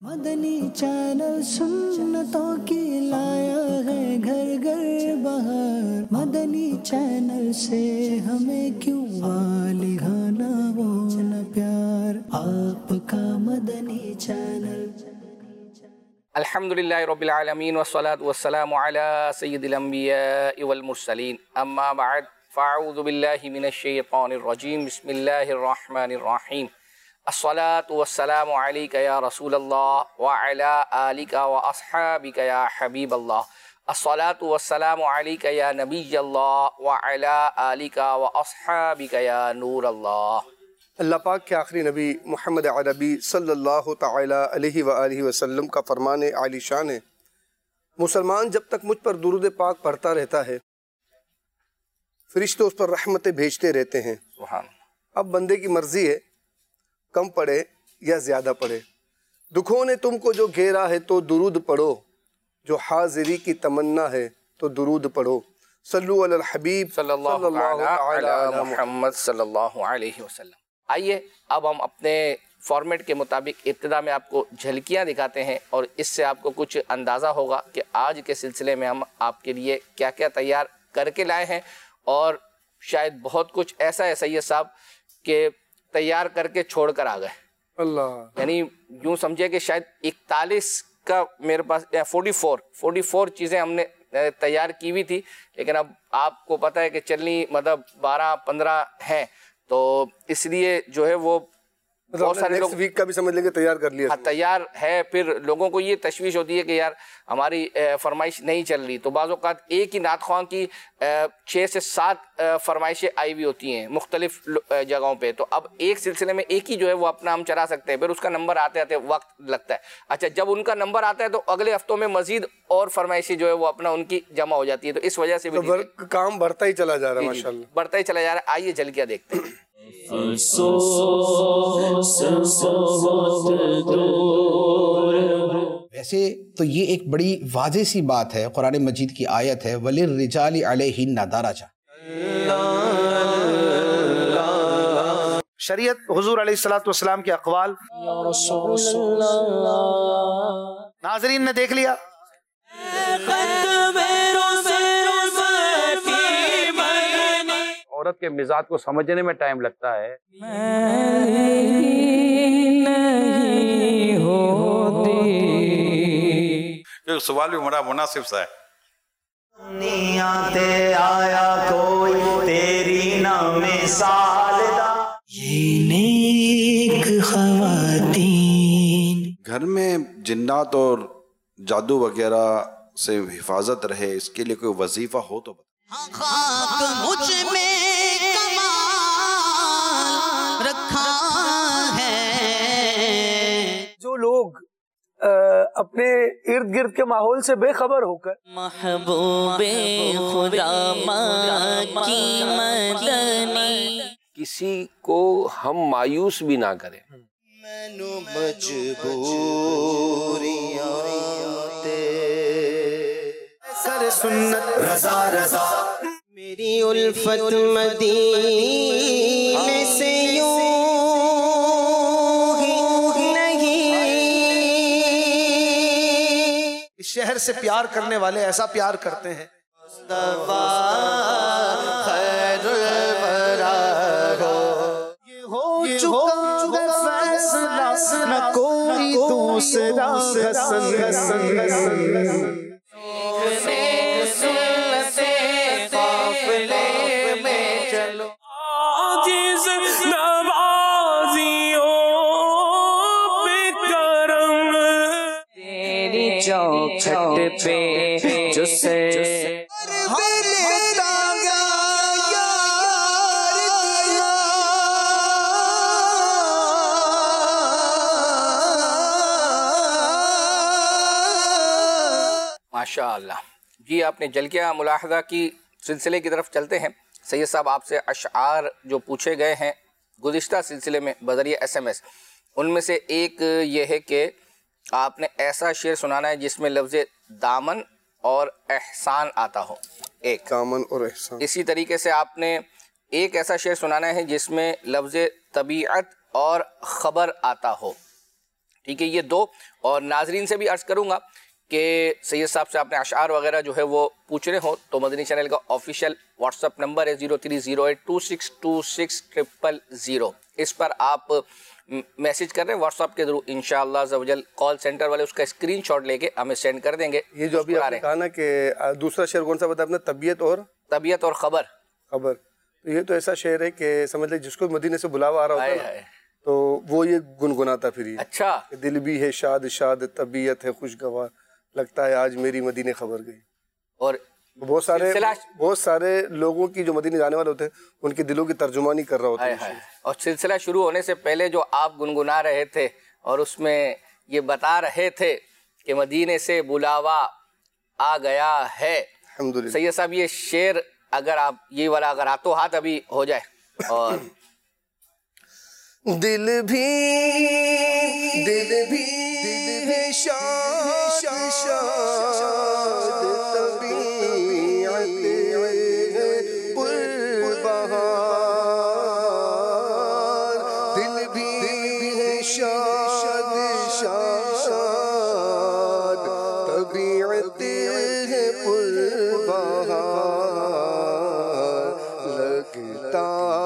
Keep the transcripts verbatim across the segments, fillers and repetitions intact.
Madani channel सुन्नतों की लाया है घर घर बहार। मदनी चैनल से हमें क्यों वाली गाना वो न प्यार, आपका मदनी चैनल। अल्हम्दुलिल्लाहि रब्बिल आलमीन वस्सलातु वस्सलामु अला सय्यिदिल अंबियाइ वल मुरसलीन, अम्मा बअद, फ़अऊज़ु बिल्लाहि मिनश शैतानिर रजीम, बिस्मिल्लाहिर रहमानिर रहीम। अस्सलातु वस्सलामु अलैका या रसूलल्लाह व अला आलिका व अस्हाबिका या हबीबल्लाह। अस्सलातु वस्सलामु अलैका या नबियल्लाह व अला आलिका व अस्हाबिका या नूरल्लाह। अल्लाह पाक के आखिरी नबी मोहम्मद अरबी सल्लल्लाहु तआला अलैहि व आलिहि वसल्लम का फरमान आलिशान है, मुसलमान जब तक मुझ पर दुरूद पाक पढ़ता रहता है, फरिश्ते उस पर रहमतें भेजते रहते हैं। अब बंदे की मर्जी है कम पढ़े या ज़्यादा पढ़े। दुखों ने तुमको जो घेरा है तो दुरूद पढ़ो, जो हाजिरी की तमन्ना है तो दुरूद पढ़ो। सल्लु अलल हबीब सल्लल्लाहु अलैहि मुहम्मद सल्लल्लाहु अलैहि वसल्लम। आइए अब हम अपने फॉर्मेट के मुताबिक इब्तिदा में आपको झलकियाँ दिखाते हैं और इससे आपको कुछ अंदाज़ा होगा कि आज के सिलसिले में हम आपके लिए क्या क्या तैयार करके लाए हैं। और शायद बहुत कुछ ऐसा है सैयद साहब के तैयार करके छोड़ कर आ गए। अल्लाह, यानी यूँ समझे कि शायद इकतालीस का मेरे पास या फोर्टी फोर फोर्टी फोर चीज़ें हमने तैयार की हुई थी, लेकिन अब आपको पता है कि चलनी मतलब बारह पंद्रह हैं, तो इसलिए जो है वो मतलब बहुत सारे लोग वीक का भी समझ लेंगे तैयार कर लिया। हाँ, तैयार है। फिर लोगों को ये तशवीश होती है कि यार हमारी फरमाइश नहीं चल रही, तो बाज़ औक़ात एक ही नात ख़्वां की छः से सात फरमाइशें आई हुई होती हैं मुख्तलिफ जगहों पे। तो अब एक सिलसिले में एक ही जो है वो अपना हम चला सकते हैं, फिर उसका नंबर आते आते वक्त लगता है। अच्छा, जब उनका नंबर आता है तो अगले हफ्तों में मज़ीद और फरमाइशें जो है वो अपना उनकी जमा हो जाती है, तो इस वजह से भी तो काम बढ़ता ही चला जा रहा है, माशाल्लाह बढ़ता ही चला जा रहा है। आइए झलकियाँ देखते हैं। वैसे तो ये एक बड़ी वाज़ेह सी बात है, कुरान मजीद की आयत है, वलिर्रिजालि अलैहिन्ना दरजा। शरीयत हुजूर अलैहिस्सलातु वस्सलाम के अक़वाल नाज़रीन ने देख लिया। औरत के मिजाज को समझने में टाइम लगता है। ये सवाल भी बड़ा मुनासिब सा है। आते आया कोई तेरी ना मिसाल दा, ये नेक ख़वातीन। घर में जिन्नात और जादू वगैरह से हिफाजत रहे, इसके लिए कोई वजीफा हो तो खाक मुझ में कमाल रखा है। जो लोग आ, अपने इर्द गिर्द के माहौल से बेखबर होकर महबूबे खुदा की मदनी, किसी को हम मायूस भी ना करें। मैनू मजबूरियां ते कर सुन्नत रज़ा रज़ा, मेरी उल्फत मदीने से यूं ही नहीं। इस शहर से प्यार करने वाले ऐसा प्यार करते हैं। मुस्तफा खैरुल वरा हो, ये हो चुका फैसला, न कोई दूसरा हसन। चौखट पे जो से माशाअल्लाह जी, आपने झलकियाँ मुलाहज़ा की सिलसिले की तरफ चलते हैं। सैयद साहब आपसे अशआर जो पूछे गए हैं गुज़िश्ता सिलसिले में बज़रिए एस एम एस, उनमें से एक ये है कि आपने ऐसा शेर सुनाना है जिसमें लफ्ज़ दामन और एहसान आता हो। एक दामन और एहसान। इसी तरीके से आपने एक ऐसा शेर सुनाना है जिसमें लफ्ज़ तबीअत और ख़बर आता हो। ठीक है, ये दो। और नाजरीन से भी अर्ज़ करूँगा कि सैयद साहब से आपने अशार वगैरह जो है वो पूछने हो तो मदनी चैनल का ऑफिशियल व्हाट्सअप नंबर है zero three zero eight two six two six triple zero. इस पर आप मैसेज कर रहे हैं व्हाट्सअप के थ्रू, इंशाअल्लाह ज़वजल कॉल सेंटर वाले उसका स्क्रीनशॉट लेके हमें सेंड कर देंगे। ये जो अभी आपने कहा ना कि दूसरा शेर कौन सा बताया आपने, तबीयत और तबीयत और खबर खबर, तो ये तो ऐसा शेर है कि समझ ले जिसको मदीने से बुलावा आ रहा होता है तो वो ये गुनगुनाता फिर। अच्छा, दिल भी है शाद शाद, तबीयत है खुशगवार, लगता है आज मेरी मदीने खबर गई। और बहुत सारे बहुत सारे लोगों की जो मदीने जाने वाले होते हैं उनके दिलों की तर्जुमानी कर रहा होता है। और सिलसिला शुरू होने से पहले जो आप गुनगुना रहे थे और उसमें ये बता रहे थे कि मदीने से बुलावा आ गया है, सैयद साहब ये शेर अगर आप ये वाला अगर हाथों हाथ अभी हो जाए। और दिल भी दिल भी दिल भी शाद शाद, तबीयत है पुरबहार, दिल भी है शाद शाद, तबीयत है पुरबहार, लगता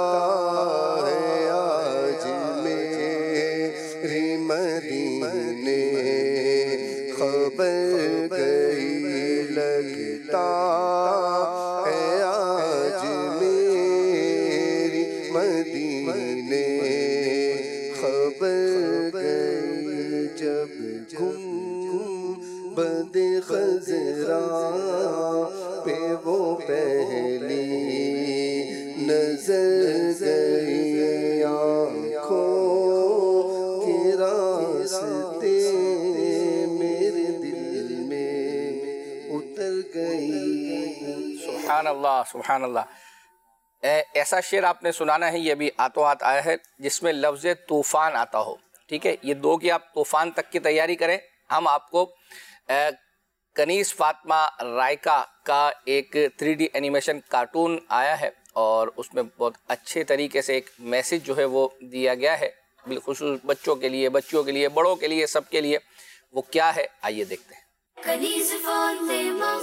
पे वो पहली नजर गई आँखों के रास्ते मेरे दिल में उतर गई। सुभान अल्लाह सुभान अल्लाह। ऐसा शेर आपने सुनाना है, ये भी हाथों हाथ आया है जिसमें लफ्ज़ तूफ़ान आता हो। ठीक है, ये दो की आप तूफ़ान तक की तैयारी करें। हम आपको ए, कनीस फातिमा रायका का एक थ्री डी एनिमेशन कार्टून आया है और उसमें बहुत अच्छे तरीके से एक मैसेज जो है वो दिया गया है, बिलखुसूस बच्चों के लिए, बच्चियों के लिए, बड़ों के लिए, सबके लिए। वो क्या है आइए देखते हैं। कनीस फातिमा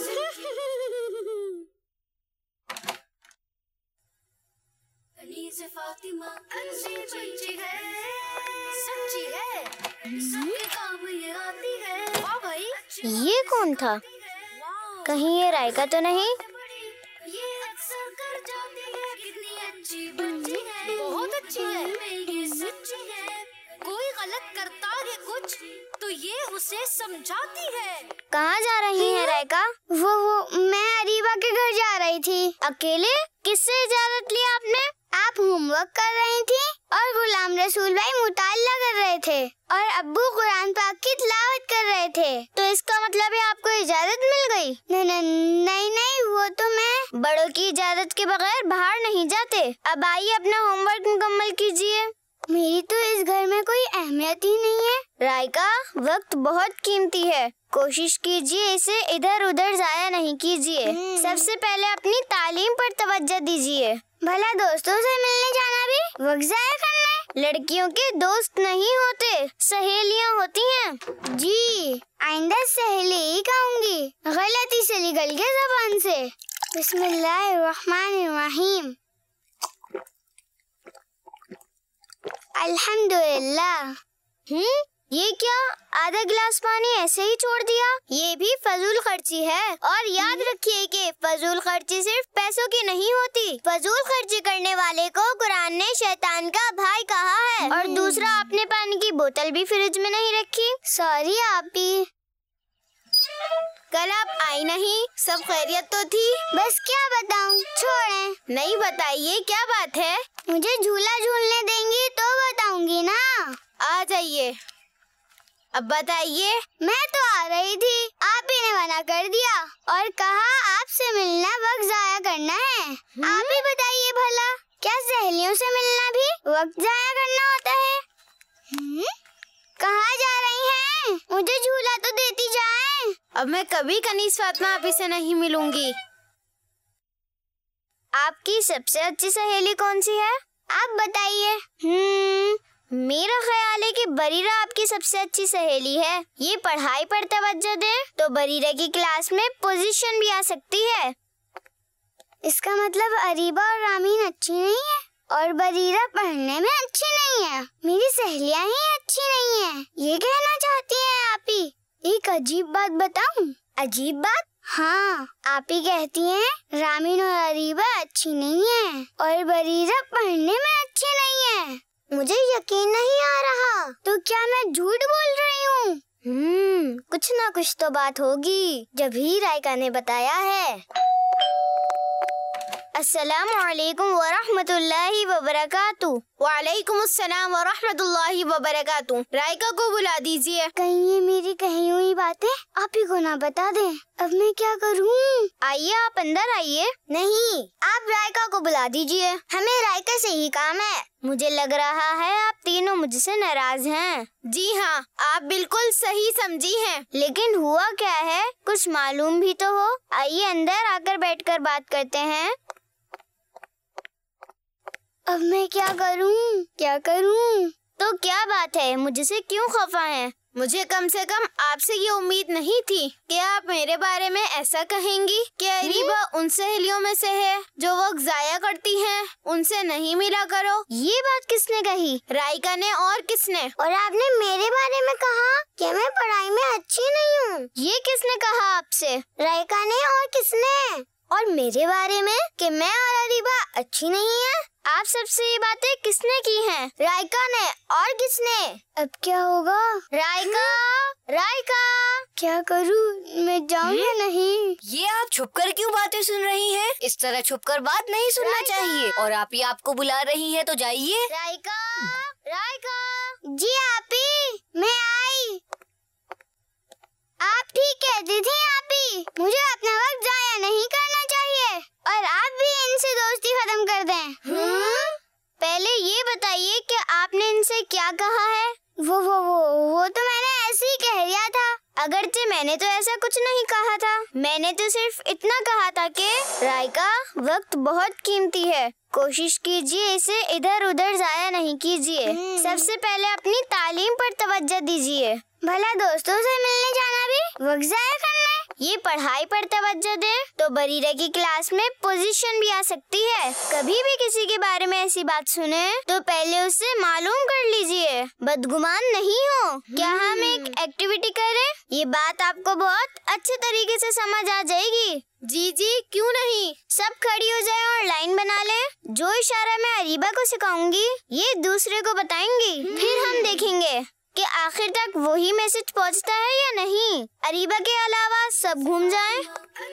कनीस फातिमा अच्छी बच्ची है, सच्ची है, सबके काम ये आती है। वाह भाई, ये कौन था? कहीं ये रायका तो नहीं? ये अक्सर कर जाती है, कितनी अच्छी बच्ची है, बहुत अच्छी है, ये सच्ची है। कोई गलत करता है कुछ तो ये उसे समझाती है। कहाँ जा रही है रायका? वो वो मैं अरीबा के घर जा रही थी। अकेले? किससे इजाजत ली आपने? आप होमवर्क कर रही थी और गुलाम रसूल भाई मुताल्ला कर रहे थे और अब्बू कुरान पाक की तिलावत कर रहे थे, तो इसका मतलब है आपको इजाजत मिल गई? नहीं नहीं नहीं नहीं, वो तो मैं बड़ों की इजाजत के बगैर बाहर नहीं जाते। अब आइए अपना होमवर्क मुकम्मल कीजिए। मेरी तो इस घर में कोई अहमियत ही नहीं है। रायका, वक्त बहुत कीमती है, कोशिश कीजिए इसे इधर उधर जाया नहीं कीजिए। सबसे पहले अपनी तालीम पर तवज्जो दीजिए। भला दोस्तों से मिलने जाना भी वक्त जाया करना है? लड़कियों के दोस्त नहीं होते, सहेलियां होती हैं। जी, आइंदा सहेली ही कहूँगी, गलती से निकल गया ज़बान से। बिस्मिल्लाहिर्रहमानिर्रहीम। अल्हम्दुलिल्लाह। हम्म, ये क्या? आधा गिलास पानी ऐसे ही छोड़ दिया? ये भी फजूल खर्ची है। और याद रखिए कि फजूल खर्ची सिर्फ पैसों की नहीं होती। फजूल खर्ची करने वाले को कुरान ने शैतान का भाई कहा है। और दूसरा, आपने पानी की बोतल भी फ्रिज में नहीं रखी। सॉरी आप भी। कल आप आई नहीं, सब खैरियत तो थी? बस क्या बताऊं, छोड़ें। नहीं बताइए, क्या बात है? मुझे झूला झूलने देंगी तो बताऊंगी ना। आ जाइए। अब बताइए। मैं तो आ रही थी, आप ही ने मना कर दिया और कहा आपसे मिलना वक्त जाया करना है। आप ही बताइए भला, क्या सहेलियों से मिलना भी वक्त जाया करना होता है? हुँ? कहाँ जा रही हैं? मुझे झूला तो देती जाएं। अब मैं कभी कनीस फातिमा आप ही से नहीं मिलूंगी। आपकी सबसे अच्छी सहेली कौन सी है? आप बताइए। हम्म, मेरा ख्याल है कि बरीरा आपकी सबसे अच्छी सहेली है। ये पढ़ाई पर तवज्जो दे तो बरीरा की क्लास में पोजीशन भी आ सकती है। इसका मतलब अरीबा और रामीन अच्छी नहीं है और बरीरा पढ़ने में अच्छी नहीं है। मेरी सहेलियां ही अच्छी नहीं है, ये कहना चाहती हैं आप ही। एक अजीब बात बताऊं? अजीब बात? हाँ, आप ही कहती हैं रामीन और अरीबा अच्छी नहीं है और बरीरा पढ़ने में अच्छी नहीं है। मुझे यकीन नहीं आ रहा। तो क्या मैं झूठ बोल रही हूँ? हम्म, कुछ ना कुछ तो बात होगी, जब ही रायका ने बताया है। अस्सलामु अलैकुम व रहमतुल्लाहि व बरकातुहू। वालेकुम अस्सलाम व रहमतुल्लाहि व बरकातुहू। रायका को बुला दीजिए। कहीं ये मेरी कही हुई बातें आप ही को ना बता दें। अब मैं क्या करूं? आइए, आप अंदर आइए। नहीं, आप रायका को बुला दीजिए, हमें रायका से ही काम है। मुझे लग रहा है आप तीनों मुझसे नाराज हैं। जी हाँ, आप बिल्कुल सही समझी हैं। लेकिन हुआ क्या है, कुछ मालूम भी तो हो। आइए अंदर आकर बैठकर बात करते हैं। अब मैं क्या करूं? क्या करूं? तो क्या बात है, मुझसे क्यों खफा हैं? मुझे कम से कम आपसे ये उम्मीद नहीं थी कि आप मेरे बारे में ऐसा कहेंगी कि अरीबा उन सहेलियों में से है जो वक्त जाया करती हैं, उनसे नहीं मिला करो। ये बात किसने कही? रायका ने। और किसने? और आपने मेरे बारे में कहा कि मैं पढ़ाई में अच्छी नहीं हूँ। ये किसने कहा आपसे? रायका ने। और किसने? और मेरे बारे में कि मैं और अरीबा अच्छी नहीं है। आप सबसे ये बातें किसने की हैं? रायका ने। और किसने? अब क्या होगा? रायका, रायका, क्या करूं? मैं जाऊं या नहीं? ये आप छुपकर क्यों बातें सुन रही हैं? इस तरह छुपकर बात नहीं सुनना चाहिए। और आप ही आपको बुला रही हैं तो जाइए। रायका, रायका। जी आपी, मैं आई। आप ठीक कहती थी आपी, मुझे अपना वक्त जाया नहीं करना चाहिए और आप भी इनसे दोस्ती खत्म कर दें। हम्म? पहले ये बताइए कि आपने इनसे क्या कहा है? वो वो वो वो तो मैंने ऐसे ही कह दिया था। अगरचे मैंने तो ऐसा कुछ नहीं कहा था। मैंने तो सिर्फ इतना कहा था कि रायका, वक्त बहुत कीमती है, कोशिश कीजिए इसे इधर उधर जाया नहीं कीजिए। सबसे पहले अपनी तालीम पर तवज्जो दीजिए। भला दोस्तों से मिलने जाना भी वक्त जाया करना है? ये पढ़ाई पर तवज्जो दे तो बरीरा की क्लास में पोजीशन भी आ सकती है। कभी भी किसी के बारे में ऐसी बात सुने तो पहले उससे मालूम कर लीजिए, बदगुमान नहीं हो। क्या हम एक एक्टिविटी करें? ये बात आपको बहुत अच्छे तरीके से समझ आ जाएगी। जी जी, क्यों नहीं। सब खड़ी हो जाए और लाइन बना ले। जो इशारा मैं अरीबा को सिखाऊंगी ये दूसरे को बताएंगी, फिर हम देखेंगे कि आखिर तक वही मैसेज पहुंचता है या नहीं। अरीबा के अलावा सब घूम जाएं।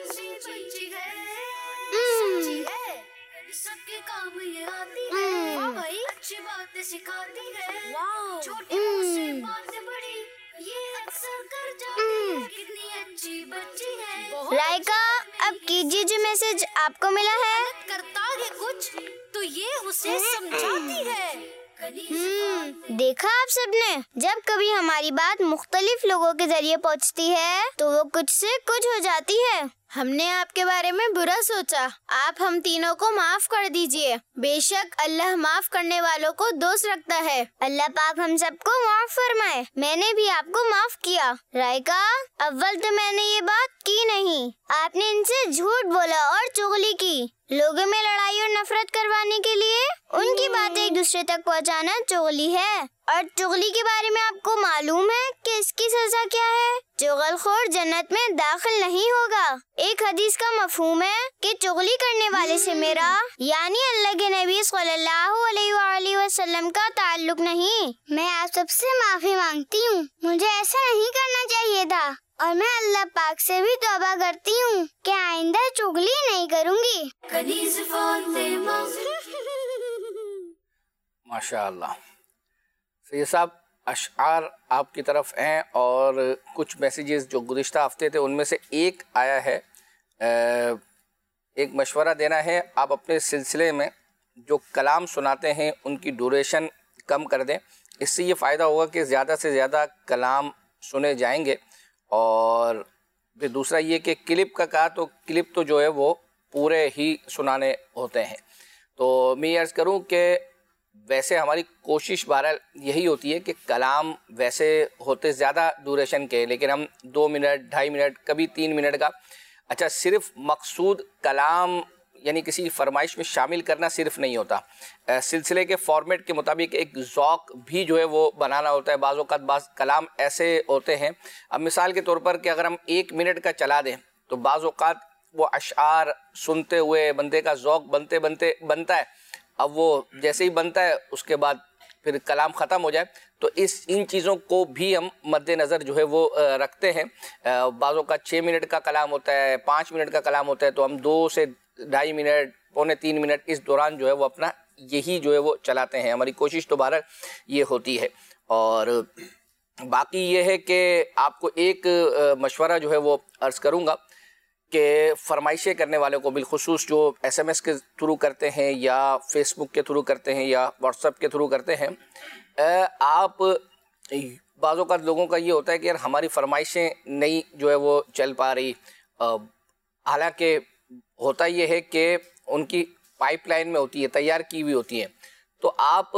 सबके काम ये आती है। वाह भाई, अच्छी बातें सिखाती है। वाह, छोटी से बातें बड़ी ये अक्सर कर जाती है। कितनी अच्छी बच्ची है। रायका, अब कीजिए जो मैसेज आपको मिला है। करता है कुछ तो ये उसे समझाती है। हम्म, देखा आप सबने, जब कभी हमारी बात मुख्तलिफ लोगों के जरिए पहुंचती है तो वो कुछ से कुछ हो जाती है। हमने आपके बारे में बुरा सोचा, आप हम तीनों को माफ कर दीजिए। बेशक अल्लाह माफ करने वालों को दोस्त रखता है। अल्लाह पाक हम सबको माफ फरमाए। मैंने भी आपको माफ किया। रायका, अव्वल तो मैंने ये बात की नहीं, आपने इनसे झूठ बोला और चुगली की। लोगों में लड़ाई और नफरत करवाने के लिए उनकी बातें एक दूसरे तक पहुंचाना चुगली है। और चुगली के बारे में आपको मालूम है कि इसकी सजा क्या है? चुगलखोर जन्नत में दाखिल नहीं होगा। एक हदीस का मफहूम है कि चुगली करने वाले से मेरा यानी अल्लाह के नबी सल्लल्लाहु अलैहि वसल्लम का ताल्लुक नहीं। मैं आप सबसे माफी मांगती हूँ, मुझे ऐसा नहीं करना चाहिए था और मैं अल्लाह पाक से भी तौबा करती हूँ कि आइंदा चुगली नहीं करूँगी। माशाअल्लाह। सैयद साहब, अशआर आपकी तरफ हैं और कुछ मैसेजेस जो गुज़िश्ता हफ्ते थे उनमें से एक आया है। एक मशवरा देना है, आप अपने सिलसिले में जो कलाम सुनाते हैं उनकी ड्यूरेशन कम कर दें। इससे ये फ़ायदा होगा कि ज़्यादा से ज़्यादा कलाम सुने जाएंगे। और फिर दूसरा ये कि क्लिप का कहा तो क्लिप तो जो है वो पूरे ही सुनाने होते हैं। तो मैं अर्ज़ करूँ कि वैसे हमारी कोशिश बहरहाल यही होती है कि कलाम वैसे होते ज़्यादा ड्यूरेशन के, लेकिन हम दो मिनट ढाई मिनट कभी तीन मिनट का, अच्छा सिर्फ मकसूद कलाम यानी किसी फरमाइश में शामिल करना सिर्फ नहीं होता, सिलसिले के फॉर्मेट के मुताबिक एक ज़ौक़ भी जो है वो बनाना होता है। बाज़ औक़ात बाज़ कलाम ऐसे होते हैं, अब मिसाल के तौर पर कि अगर हम एक मिनट का चला दें तो बाज़ औक़ात वो अशआर सुनते हुए बंदे का ज़ौक़ बनते बनते बनता है, अब वो जैसे ही बनता है उसके बाद फिर कलाम ख़त्म हो जाए, तो इस इन चीज़ों को भी हम मद्देनज़र जो है वो रखते हैं। बाज़ों का छः मिनट का कलाम होता है, पाँच मिनट का कलाम होता है, तो हम दो से ढाई मिनट पौने तीन मिनट इस दौरान जो है वो अपना यही जो है वो चलाते हैं। हमारी कोशिश तो बारह ये होती है। और बाकी ये है कि आपको एक मशवरा जो है वो अर्ज़ करूँगा कि फरमाइशें करने वालों को बिलखुसूस जो एसएमएस के थ्रू करते हैं या फेसबुक के थ्रू करते हैं या व्हाट्सएप के थ्रू करते हैं, आप बाज़ों का लोगों का ये होता है कि यार हमारी फरमाइशें नहीं जो है वो चल पा रही, हालांकि होता ये है कि उनकी पाइपलाइन में होती है, तैयार की हुई होती हैं, तो आप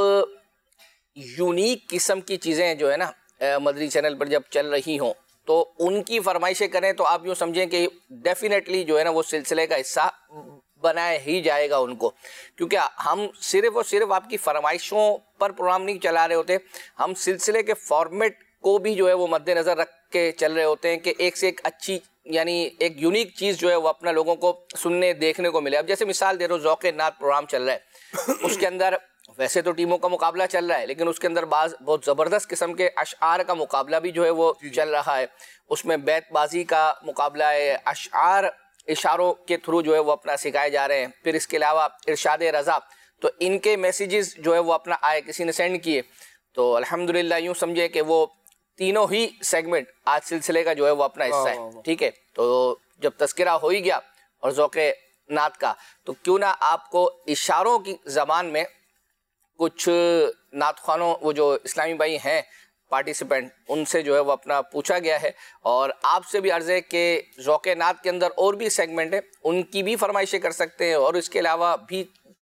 यूनिक किस्म की चीज़ें जो है ना मदरी चैनल पर जब चल रही हों तो उनकी फरमाइशें करें तो आप यूँ समझें कि डेफिनेटली जो है ना वो सिलसिले का हिस्सा बनाया ही जाएगा उनको, क्योंकि हम सिर्फ और सिर्फ आपकी फरमाइशों पर प्रोग्राम नहीं चला रहे होते, हम सिलसिले के फॉर्मेट को भी जो है वो मद्देनज़र रख के चल रहे होते हैं कि एक से एक अच्छी यानी एक यूनिक चीज़ जो है वो अपना लोगों को सुनने देखने को मिले। अब जैसे मिसाल दे रहा हूँ, ज़ौक़ नात प्रोग्राम चल रहा है, उसके अंदर वैसे तो टीमों का मुकाबला चल रहा है, लेकिन उसके अंदर बाज़ बहुत ज़बरदस्त किस्म के अशआर का मुकाबला भी जो है वो चल रहा है, उसमें बैतबाजी का मुकाबला है, अशआर इशारों के थ्रू जो है वो अपना सिखाए जा रहे हैं। फिर इसके अलावा इरशाद रज़ा, तो इनके मैसेजेस जो है वो अपना आए किसी ने सेंड किए, तो अल्हम्दुलिल्लाह यूँ समझे कि वो तीनों ही सेगमेंट आज सिलसिले का जो है वो अपना हिस्सा है। ठीक है, तो जब तज़किरा हो ही गया और ज़ौक़ नात का, तो क्यों ना आपको इशारों की ज़बान में कुछ नात ख़्वानों वो जो इस्लामी भाई हैं पार्टिसिपेंट, उनसे जो है वो अपना पूछा गया है। और आपसे भी अर्ज़ है कि ज़ौक़ नात के अंदर और भी सेगमेंट है, उनकी भी फरमाइशें कर सकते हैं। और इसके अलावा भी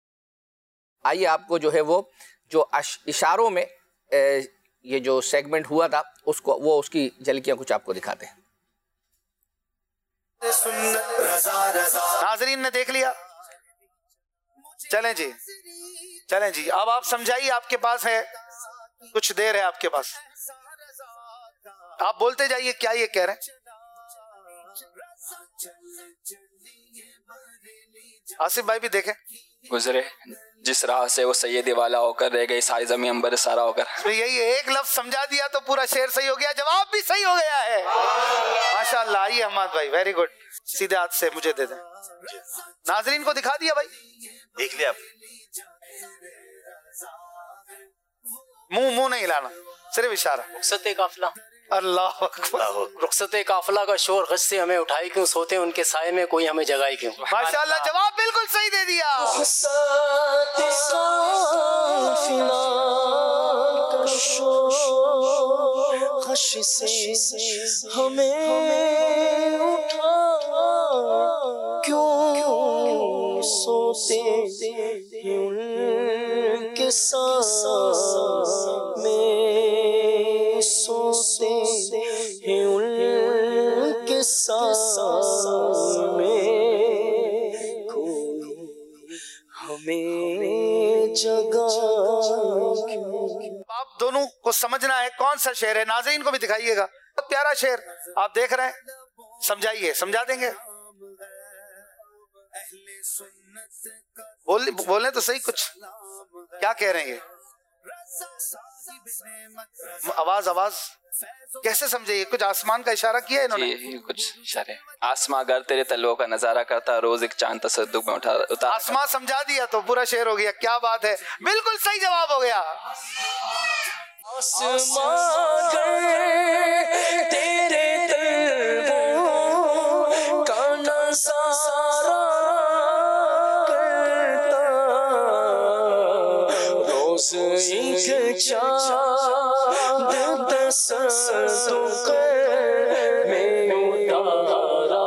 आइए आपको जो है वो जो इशारों में ए, ये जो सेगमेंट हुआ था उसको वो उसकी झलकियाँ कुछ आपको दिखाते हैं। नाज़रीन ने देख लिया, चलें जी चलें जी, अब आप समझाइए, आपके पास है कुछ देर है आपके पास, आप बोलते जाइए क्या ये कह रहे हैं। आसिफ भाई भी देखें, गुजरे जिस राह से वो सैयद वाला होकर रह गई सारी जमीन अंबर सारा होकर। तो यही एक लफ्ज समझा दिया तो पूरा शेर सही हो गया, जवाब भी सही हो गया है। माशाअल्लाह। आइए अहमद भाई, वेरी गुड, सीधे हाथ से मुझे दे दें। नाजरीन को दिखा दिया भाई, देख लिया आप? मुंह मुंह नहीं हिलाना, सिर्फ इशारा। रुखसते काफिला, अल्लाह अकबर। रुखसते काफिला का शोर गश से हमें उठाई क्यों, सोते उनके साए में कोई हमें जगाई क्यों। माशाअल्लाह, जवाब बिल्कुल सही दे दिया। रुखसते काफिला का शोर गश से हमें उठा क्यों, सोते उनके साथ में, सोते हैं उनके साथ में, कोई हमें जगा क्यों। आप दोनों को समझना है कौन सा शेर है, नाज़रीन को भी दिखाइएगा। बहुत प्यारा शेर आप देख रहे हैं, समझाइए, समझा देंगे। बोल बोलने तो सही, कुछ क्या कह रहे हैं ये? आवाज आवाज कैसे समझे? कुछ आसमान का इशारा किया है इन्होंने? जी, कुछ इशारे। आसमां अगर तेरे तलवों का नजारा करता, रोज एक चांद तसद्दुक में उठा उतार। आसमां समझा दिया तो पूरा शेर हो गया। क्या बात है, बिल्कुल सही जवाब हो गया। आसमां तेरे तलवों का नजारा करता, रोज एक चांद तसद्दुक में उतारा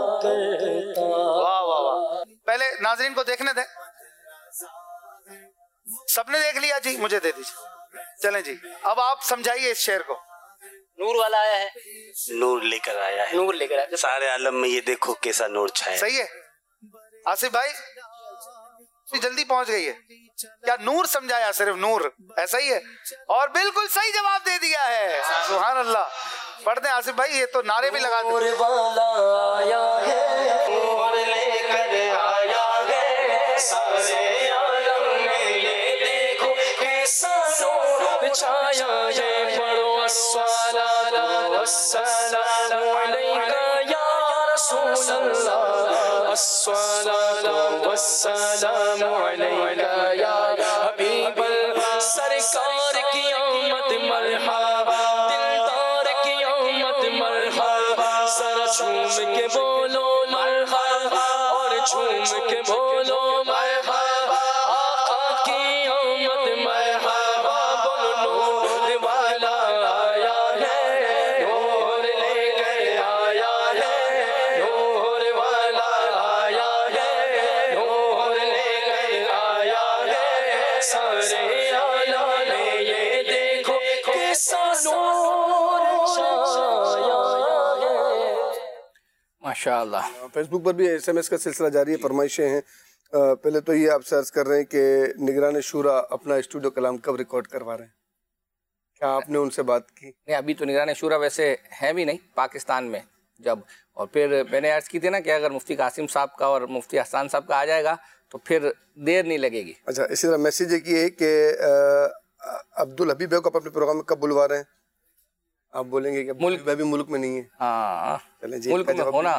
करता। वाह वाह वाह। पहले नाज़रीन को देखने दें, सबने देख लिया जी, मुझे दे दीजिए। चलें जी, अब आप समझाइए इस शेर को। नूर वाला आया है, नूर लेकर आया है, नूर लेकर आया, सारे आलम में ये देखो कैसा नूर छाया। सही है आसिफ भाई, जल्दी पहुंच गई है क्या? नूर समझाया, सिर्फ नूर, ऐसा ही है। और बिल्कुल सही जवाब दे दिया है, सुभान अल्लाह। पढ़ दें आसिफ भाई, ये तो नारे भी लगा नूर वाला आया है, नूर लेकर आया है, सारे आलम में ये देखो कैसा नूर छाया है। पढ़ो अस्सलातु वस्सलामु अलैका या रसूल अल्लाह, अस्सलातु वस्सलामु अलैका या हबीब अल्लाह। सरकार की आमद मरहबा, दिलदार की आमद मरहबा, जरा झूम के बोलो मरहबा, और झूम के बोलो मरहबा। आका की आमद मरहबा, बोलो नूर वाला आया है, नूर लेकर आया है, नूर वाला आया है, नूर लेकर आया है, सारे आलम में ये देखो कैसा नूर छाया है। माशाअल्लाह। फेसबुक पर भी एसएमएस का सिलसिला जारी है, फरमाइशें हैं। अ, पहले तो ये आप सर्च कर रहे हैं कि निगरान शूरा अपना स्टूडियो कलाम कब रिकॉर्ड करवा रहे हैं, क्या आपने उनसे बात की? नहीं, अभी तो निगरान शूरा वैसे है भी नहीं पाकिस्तान में जब, और फिर मैंने अर्ज की थी ना कि अगर मुफ्ती कासिम साहब का और मुफ्ती हसन साहब का आ जाएगा तो फिर देर नहीं लगेगी। अच्छा, इसी तरह मैसेज एक ये कि अब्दुल हबीब भाई को आप अपने प्रोग्राम में कब बुलवा रहे हैं? आप बोलेंगे कि मुल्क अभी मुल्क में नहीं है। हाँ, चलें जी, मुल्क में होना।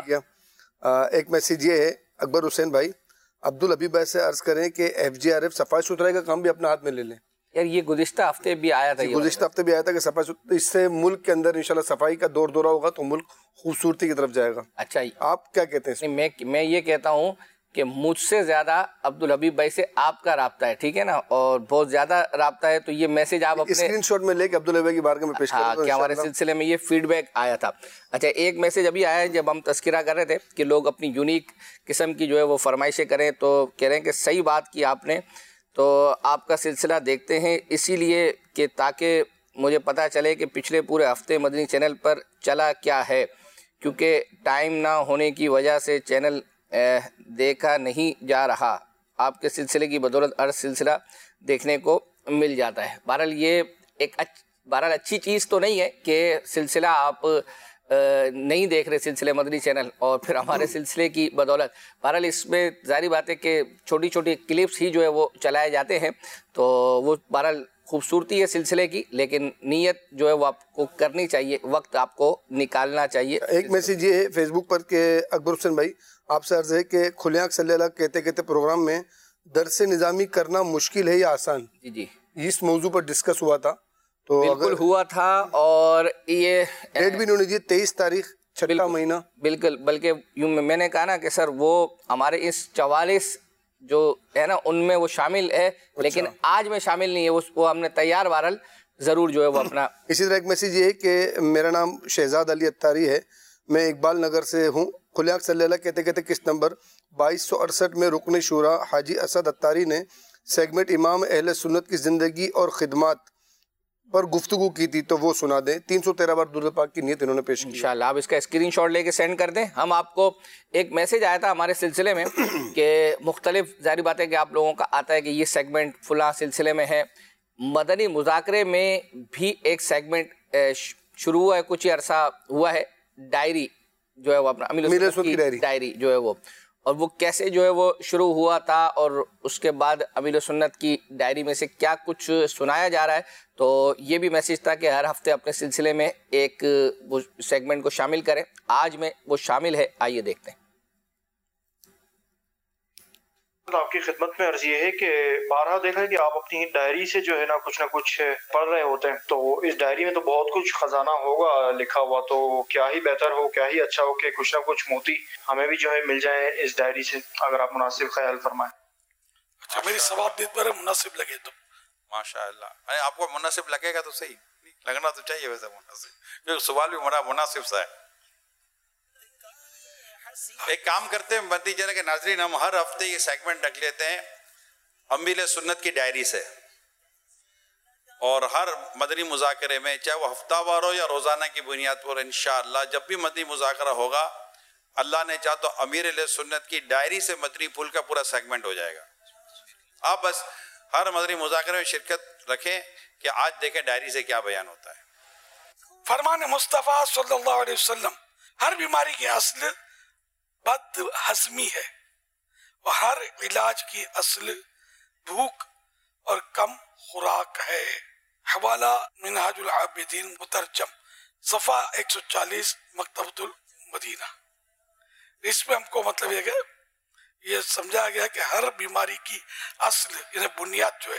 एक मैसेज ये है अकबर हुसैन भाई, अब्दुल हबीब भाई से अर्ज करें कि एफजीआरएफ सफाई सुथराई का काम भी अपने हाथ में ले लें। यार ये गुज़िश्ता हफ्ते भी आया था, गुज़िश्ता हफ्ते भी आया था कि सफाई सुथराई, इससे मुल्क के अंदर इंशाल्लाह सफाई का दौर दौरा होगा तो मुल्क खूबसूरती की तरफ जाएगा। अच्छा, आप क्या कहते हैं? मैं मैं ये कहता हूँ कि मुझसे ज़्यादा अब्दुल हबीब भाई से आपका राब्ता है, ठीक है ना, और बहुत ज़्यादा राब्ता है, तो ये मैसेज आप अपने स्क्रीनशॉट में लेके अब्दुल हबीब की बारगाह में पेश करें। हाँ, क्या हमारे सिलसिले में ये फीडबैक आया था। अच्छा, एक मैसेज अभी आया है जब हम तस्करा कर रहे थे कि लोग अपनी यूनिक किस्म की जो है वो फरमाइशें करें, तो कह रहे हैं कि सही बात की आपने, तो आपका सिलसिला देखते हैं इसीलिए कि ताकि मुझे पता चले कि पिछले पूरे हफ्ते मदनी चैनल पर चला क्या है, क्योंकि टाइम ना होने की वजह से चैनल देखा नहीं जा रहा। आपके सिलसिले की बदौलत हर सिलसिला देखने को मिल जाता है। बहरहाल ये एक अच्छ, बहरहाल अच्छी चीज़ तो नहीं है कि सिलसिला आप नहीं देख रहे सिलसिले मदनी चैनल और फिर हमारे सिलसिले की बदौलत। बहरहाल इसमें जारी बात है कि छोटी छोटी क्लिप्स ही जो है वो चलाए जाते हैं, तो वो बहरहाल खूबसूरती है सिलसिले की, लेकिन नीयत जो है वो आपको करनी चाहिए, वक्त आपको निकालना चाहिए। एक मैसेज ये है फेसबुक पर के अकबर हुसैन भाई, आपसे अर्ज है कि खुलियाक सल्लल्लाहु कहते कहते प्रोग्राम में दर्स निज़ामी करना मुश्किल है या आसान? जी जी, इस मौजू पर डिस्कस हुआ था, तो बिल्कुल हुआ था, और ये डेट भी उन्होंने दी तेईस तारीख छठा महीना। बिल्कुल, बल्कि यूँ मैंने कहा ना कि सर वो हमारे इस चवालीस जो है ना उनमें वो शामिल है, अच्छा। लेकिन आज में शामिल नहीं है, वो हमने तैयार बहरहाल ज़रूर जो है वो अपना। इसी तरह एक मैसेज ये है कि मेरा नाम शहजाद अली अत्तारी है, मैं इकबाल नगर से हूँ। खुलियाक सल्लल्लाहु कहते कहते किस नंबर बाईस सौ अड़सठ में रुकन शूरा हाजी असद अत्तारी ने सेगमेंट इमाम अहले सुन्नत की ज़िंदगी और ख़िदमत पर गुफ्तगू की थी, तो वो सुना दें। तीन सौ तेरह बार दुरूद पाक की नियत इन्होंने पेश की। इंशाल्लाह आप इसका स्क्रीनशॉट लेके सेंड कर दें। हम आपको एक मैसेज आया था हमारे सिलसिले में कि मुख्तलिफ, जारी बात है कि आप लोगों का आता है कि ये सेगमेंट फुला सिलसिले में है। मदनी मुज़ाकरे में भी एक सेगमेंट शुरू हुआ है, कुछ ही अरसा हुआ है, डायरी जो है वो अपना अमीर की डायरी डायरी जो है वो, और वो कैसे जो है वो शुरू हुआ था और उसके बाद अमीर सुन्नत की डायरी में से क्या कुछ सुनाया जा रहा है। तो ये भी मैसेज था कि हर हफ्ते अपने सिलसिले में एक वो सेगमेंट को शामिल करें। आज में वो शामिल है, आइए देखते हैं। आपकी खिदमत में अर्ज ये है कि बारहा देखा है कि आप अपनी डायरी से जो है ना कुछ ना कुछ पढ़ रहे होते हैं, तो इस डायरी में तो बहुत कुछ खजाना होगा लिखा हुआ, तो क्या ही बेहतर हो, क्या ही अच्छा हो कि कुछ ना कुछ मोती हमें भी जो है मिल जाए इस डायरी से, अगर आप मुनासिब ख्याल फरमाएं। अच्छा, मेरी सवाब पर मुनासिब लगे तो माशाअल्लाह। आपको मुनासिब लगेगा तो सही, लगना तो चाहिए वैसे मुनासिब, क्योंकि सवाल भी बड़ा मुनासिब सा है। एक काम करते हैं मदनी चैनल के नाज़रीन, हम हर हफ्ते ये सेगमेंट रख लेते हैं अमीर सुन्नत की डायरी से। और हर मदनी मुज़ाकरे में, चाहे वो हफ्तावार हो या रोज़ाना की बुनियाद पर, इंशाअल्लाह जब भी मदनी मुज़ाकरा होगा, अल्लाह ने चाहा तो अमीर अहले सुन्नत की डायरी से मदनी फूल का पूरा सेगमेंट हो जाएगा। आप बस हर मदनी मुज़ाकरे में शिरकत रखें कि आज देखें डायरी से क्या बयान होता है। फरमान मुस्तफ़ा सल्लल्लाहु अलैहि वसल्लम, हर बीमारी की असल बद हज़मी है और हर इलाज की असल भूख और कम खुराक है। हवाला मिनहाजुल आबिदीन मुतरजम, सफ़ा एक सौ चालीस, मकतबतुल मदीना। इसमें हमको मतलब ये कि ये समझा गया कि हर बीमारी की असल यानी बुनियाद जो है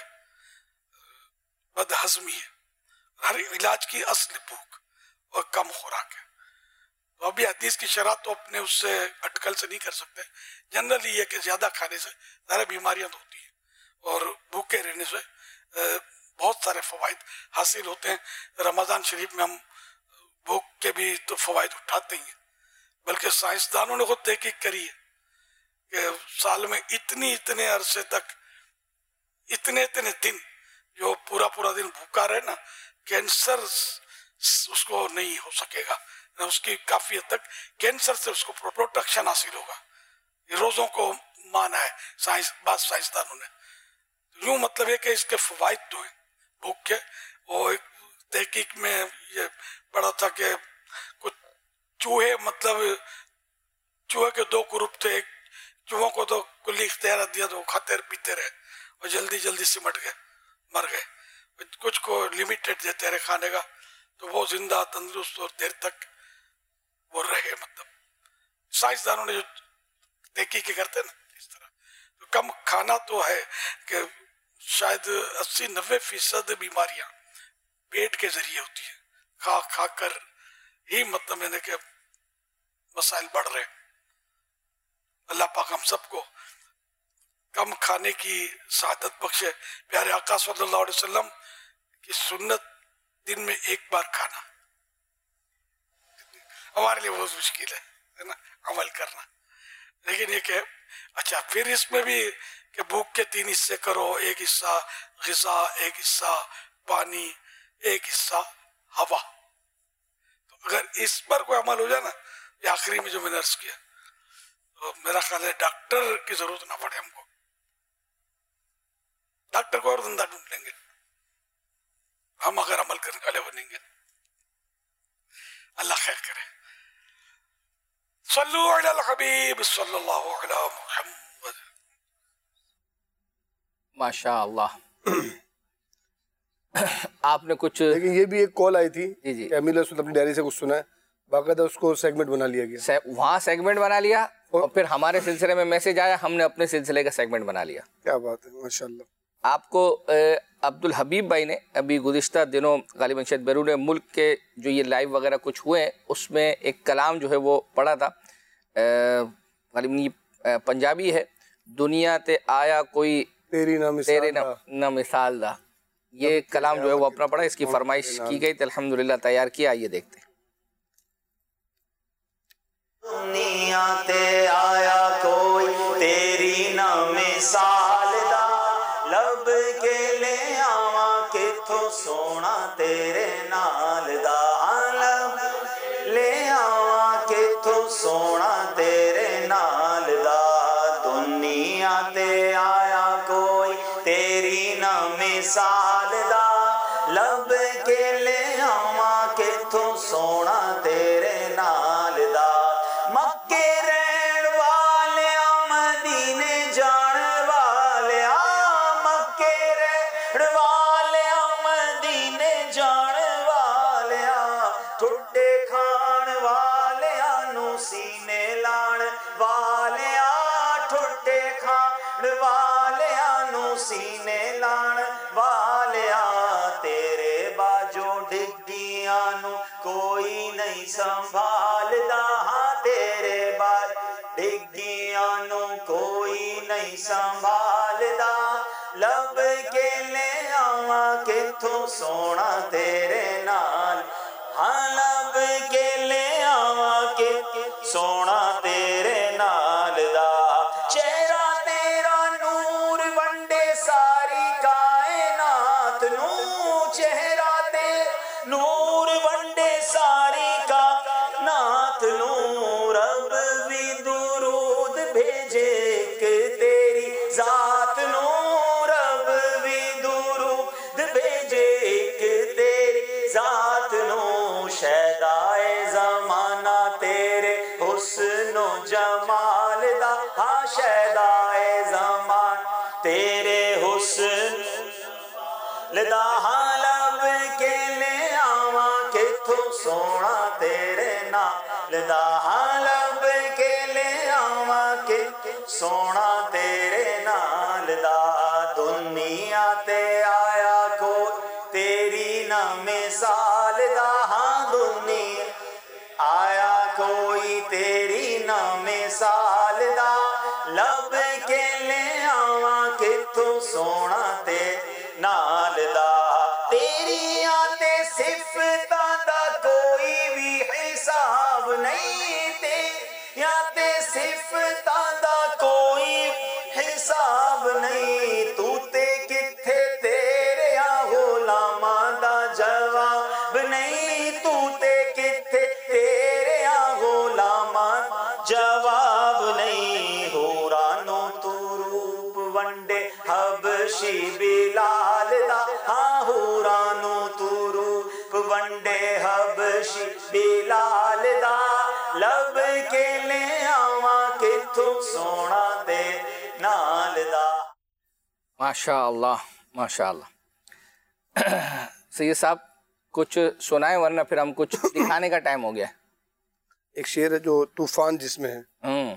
बदहजमी है, हर इलाज की असल भूख और कम खुराक है। तो अभी हदीस की शरत तो अपने उससे अटकल से नहीं कर सकते। जनरली ये कि ज़्यादा खाने से ज़्यादा बीमारियां तो होती हैं और भूखे रहने से बहुत सारे फ़वाइद हासिल होते हैं। रमज़ान शरीफ में हम भूख के भी तो फ़वाइद उठाते ही हैं, बल्कि साइंसदानों ने खुद तहकीक करी है कि साल में इतनी इतने अरसे तक इतने इतने दिन जो पूरा पूरा दिन भूखा रहे ना, कैंसर उसको नहीं हो सकेगा, उसकी काफी हद तक कैंसर से उसको प्रोटेक्शन हासिल होगा। ये रोजों को माना है साइंस बात साइंसदानों ने। यूं मतलब है कि इसके फवाइद तो है भूख के। और तहकीक में ये पढ़ा था कि कुछ चूहे, मतलब चूहे के दो ग्रुप थे। एक चूहों को तो कुल्ली इख्तियार दिया तो खाते पीते रहे और जल्दी जल्दी सिमट गए, मर गए। कुछ को लिमिटेड देते रहे खाने का, तो वो जिंदा तंदुरुस्त और देर तक वो रहे। मतलब साइंसदानों ने जो तहकीक करते हैं ना इस तरह, तो कम खाना तो है कि शायद अस्सी नब्बे फीसद बीमारियां पेट के जरिए होती है। खा खा कर ही मतलब मैंने के मसाइल बढ़ रहे। अल्लाह पाक हम सबको कम खाने की सादत बख्शे। प्यारे आका सल्लल्लाहु अलैहि वसल्लम की सुन्नत दिन में एक बार खाना हमारे लिए बहुत मुश्किल है, है ना, अमल करना। लेकिन ये क्या, अच्छा फिर इसमें भी कि भूख के तीन हिस्से करो, एक हिस्सा ग़िज़ा, एक हिस्सा पानी, एक हिस्सा हवा। तो अगर इस पर कोई अमल हो जाए ना, ये आखिरी में जो मैंने अर्ज किया, तो मेरा ख्याल है डॉक्टर की जरूरत ना पड़े हमको। डॉक्टर को और धंधा ढूंढ लेंगे हम अगर अमल करने वाले बनेंगे। अल्लाह खैर करे। सल्लु अलल हबीब सल्लल्लाहु अलैहि मुहम्मद। माशाअल्लाह। आपने कुछ, लेकिन ये भी एक कॉल आई थी जी जी, अमीर रसूल अपनी डायरी से कुछ सुना है, बाकायदा उसको सेगमेंट बना लिया गया। से, वहाँ सेगमेंट बना लिया और फिर हमारे सिलसिले में मैसेज आया, हमने अपने सिलसिले का सेगमेंट बना लिया। क्या बात है, माशाअल्लाह। आपको अब्दुल हबीब भाई ने अभी गुज़िश्ता दिनों गालिबन शायद बैरून मुल्क के जो ये लाइव वगैरह कुछ हुए हैं, उसमें एक कलाम जो है वो पढ़ा था। गालिबन ये पंजाबी है। दुनिया ते आया कोई तेरी ना मिसाल तेरे ना, ना मिसाल दा। ये कलाम जो है वो अपना पढ़ा, इसकी फरमाइश की गई तो अल्हम्दुलिल्लाह तैयार किया। आइए देखते हैं। दुनिया ते आया कोई तेरी ना मिसाल दा, लब के ले आवा किथों सोना तेरे नाल दा, लब ले आवा किथों सोना तेरे नाल दा। दुनिया ते आया कोई तेरी ना मिसाल दा, लब के ले आवा किथों सोना तेरे नाल दा। मक्के रहन वाले मदीने जान वाले, मक्के रहन वाले मदीने जान वाले, ठुड्डे खान वाले नू सीने लाण वाले, ठुड्डे खान वाले नू सीने लाण वाले। तेरे बाजो डिग्गियां नू कोई नहीं संभालदा, तेरे बाल डिग्गियां नू कोई नहीं संभालदा। लब के ले आवा किथों सोना तेरे नाल, हाँ लब के ले आवा कि सोना तेरे नाल दा। चेहरा तेरा नूर वंडे सारी कायनात नू, शैदाए ज़माना तेरे हुस्नो जमाल दा, हाँ शैदाए ज़मान तेरे हुस्न दा, हाँ लब के ले आवा किथों सोना तेरे नाल दा, हाँ लब के ले आवा कि सोना तेरे नाल दा। दुनिया ते आया को तेरी ना मिसाल दा, हाँ दुनिया आया कोई तेरी ना मिसाल दा, लब के ले आवा किथों सोना ते नाल दा। तेरियां ते सिफतां दा कोई भी हिसाब नहीं, तेरियां ते सिफतां दा कोई हिसाब नहीं, तू ते किथे तेरे गुलामां दा जवाब नहीं, तू ते किथे तेरे गुलामां जवाब नहीं। होरानो तू रूप वंडे हबशी बिलाल दा, हाँ होरानो तू रूप वंडे हबशी बिलाल दा, लब के ले आवा किथों सोना दे नाल दा। माशा अल्लाह माशा अल्लाह। सैयद साहब कुछ सुनाए वरना फिर हम कुछ दिखाने का टाइम हो गया। एक शेर है जो तूफान जिसमें है,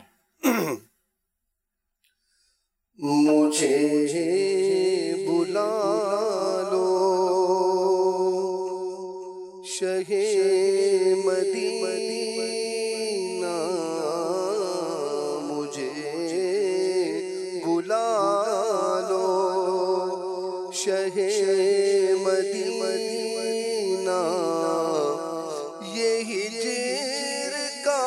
मुझे बुला लो शहे मदीना, मुझे बुला लो शहे मदीना, ये हिजर का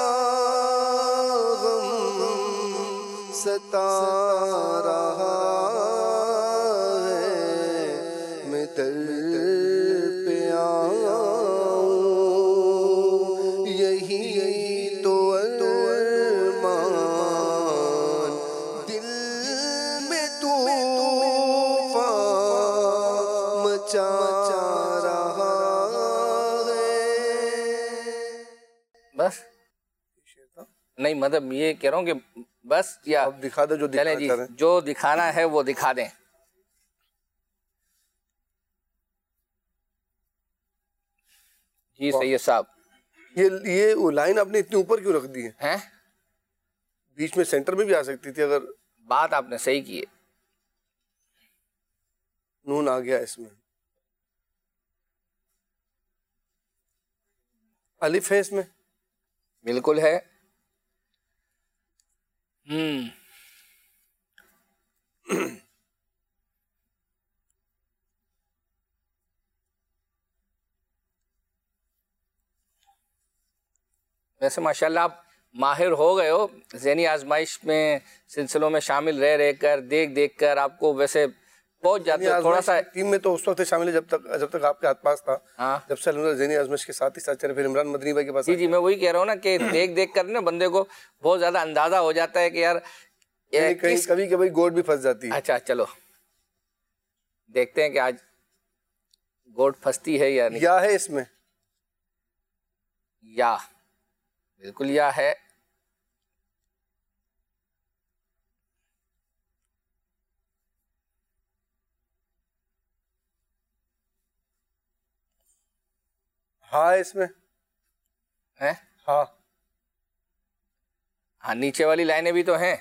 गम सता रहा है, मैं दर पे आऊं, यही तो अरमान दिल में तूफान मचा रहा है। बस नहीं, मतलब ये कह रहा हूँ कि बस, या अब दिखा दो जो चलें जी, जो दिखाना है वो दिखा दें। जी सैयद साहब, ये ये वो लाइन आपने इतनी ऊपर क्यों रख दी है? हैं? बीच में सेंटर में भी आ सकती थी अगर। बात आपने सही की है। नून आ गया इसमें, अलिफ है इसमें, बिल्कुल है। हम्म वैसे माशाल्लाह आप माहिर हो गए हो ज़हनी आजमाइश में, सिलसिलों में शामिल रह रह कर देख देख कर आपको वैसे पहुंच जाते हो थोड़ा सा। टीम में तो उस वक्त शामिल है जब तक जब तक आपके हाथ पास था। हाँ। जब से ज़हनी आजमाइश के साथ ही साथ चले, फिर इमरान मदनी भाई के पास। जी जी, मैं वही कह रहा हूँ ना कि देख देख कर ना बंदे को बहुत ज्यादा अंदाजा हो जाता है कि यार कहीं कभी कभी गोट भी फंस जाती है। अच्छा चलो देखते हैं कि आज गोट फंसती है या नहीं। या है इसमें, या बिल्कुल या है। हाँ इसमें है, हाँ हाँ नीचे वाली लाइनें भी तो हैं।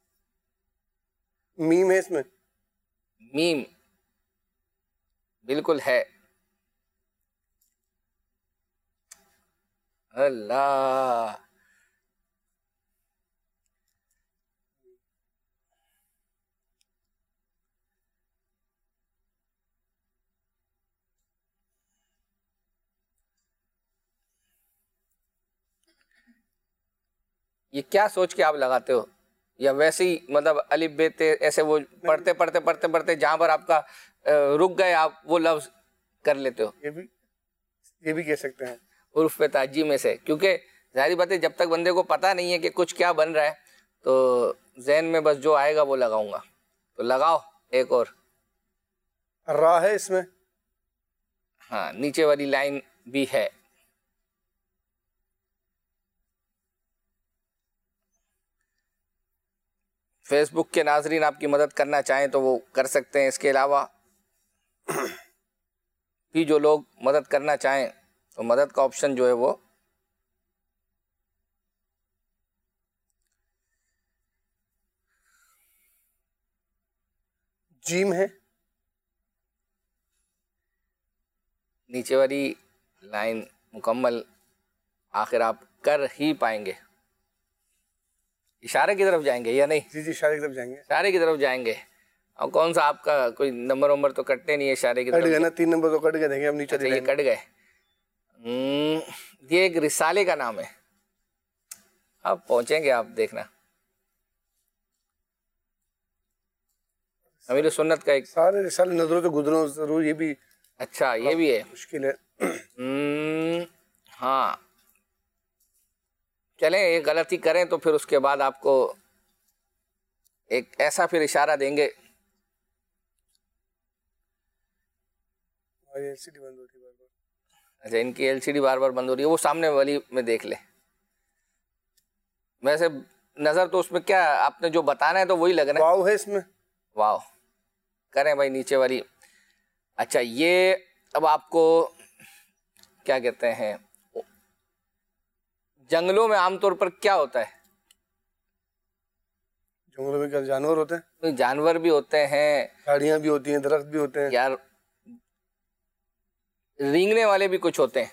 मीम है इसमें, मीम बिल्कुल है। अल्लाह, ये क्या सोच के आप लगाते हो, या वैसे ही मतलब अलिफ बेते ऐसे वो पढ़ते पढ़ते पढ़ते पढ़ते जहां पर आपका रुक गए आप वो लफ्ज कर लेते हो? ये भी ये भी कह सकते हैं उर्फ पे ताजी में से, क्योंकि जाहिर बात है जब तक बंदे को पता नहीं है कि कुछ क्या बन रहा है तो जहन में बस जो आएगा वो लगाऊंगा। तो लगाओ एक और। रा है इसमें, हाँ नीचे वाली लाइन भी है। फेसबुक के नाजरीन आपकी मदद करना चाहें तो वो कर सकते हैं। इसके अलावा भी जो लोग मदद करना चाहें तो मदद का ऑप्शन जो है वो जीम है, नीचे वाली लाइन मुकम्मल आखिर आप कर ही पाएंगे। इशारे की तरफ जाएंगे या नहीं? जी जी इशारे की तरफ जाएंगे। इशारे की तरफ जाएंगे। और कौन सा आपका कोई नंबर वंबर तो कटते नहीं है इशारे की तरफ? कट गए ना, तीन नंबर तो कट गए। देखेंगे हम नीचे। अच्छा, ये कट गए। ये एक रिसाले का नाम है, आप पहुंचेंगे, आप देखना। अमीर सुन्नत का एक सारे रिसाले नजरों से गुजरो जरूर, ये भी अच्छा ये भी है, मुश्किल है। हाँ चलें, ये गलती करें तो फिर उसके बाद आपको एक ऐसा फिर इशारा देंगे। एलसीडी बंद हो रही है बार बार। अच्छा, इनकी एलसीडी बार बार बंद हो रही है, वो सामने वाली में देख ले। वैसे नजर तो उसमें क्या आपने जो बताना है तो वही लगना है। वाव है इसमें। वाव करें भाई, नीचे वाली। अच्छा, ये अब आपको क्या कहते हैं, जंगलों में आमतौर पर क्या होता है? जंगलों में क्या जानवर होते हैं? जानवर भी होते हैं, गाड़ियां भी होती हैं, दरख्त भी होते हैं यार, रेंगने वाले भी कुछ होते हैं।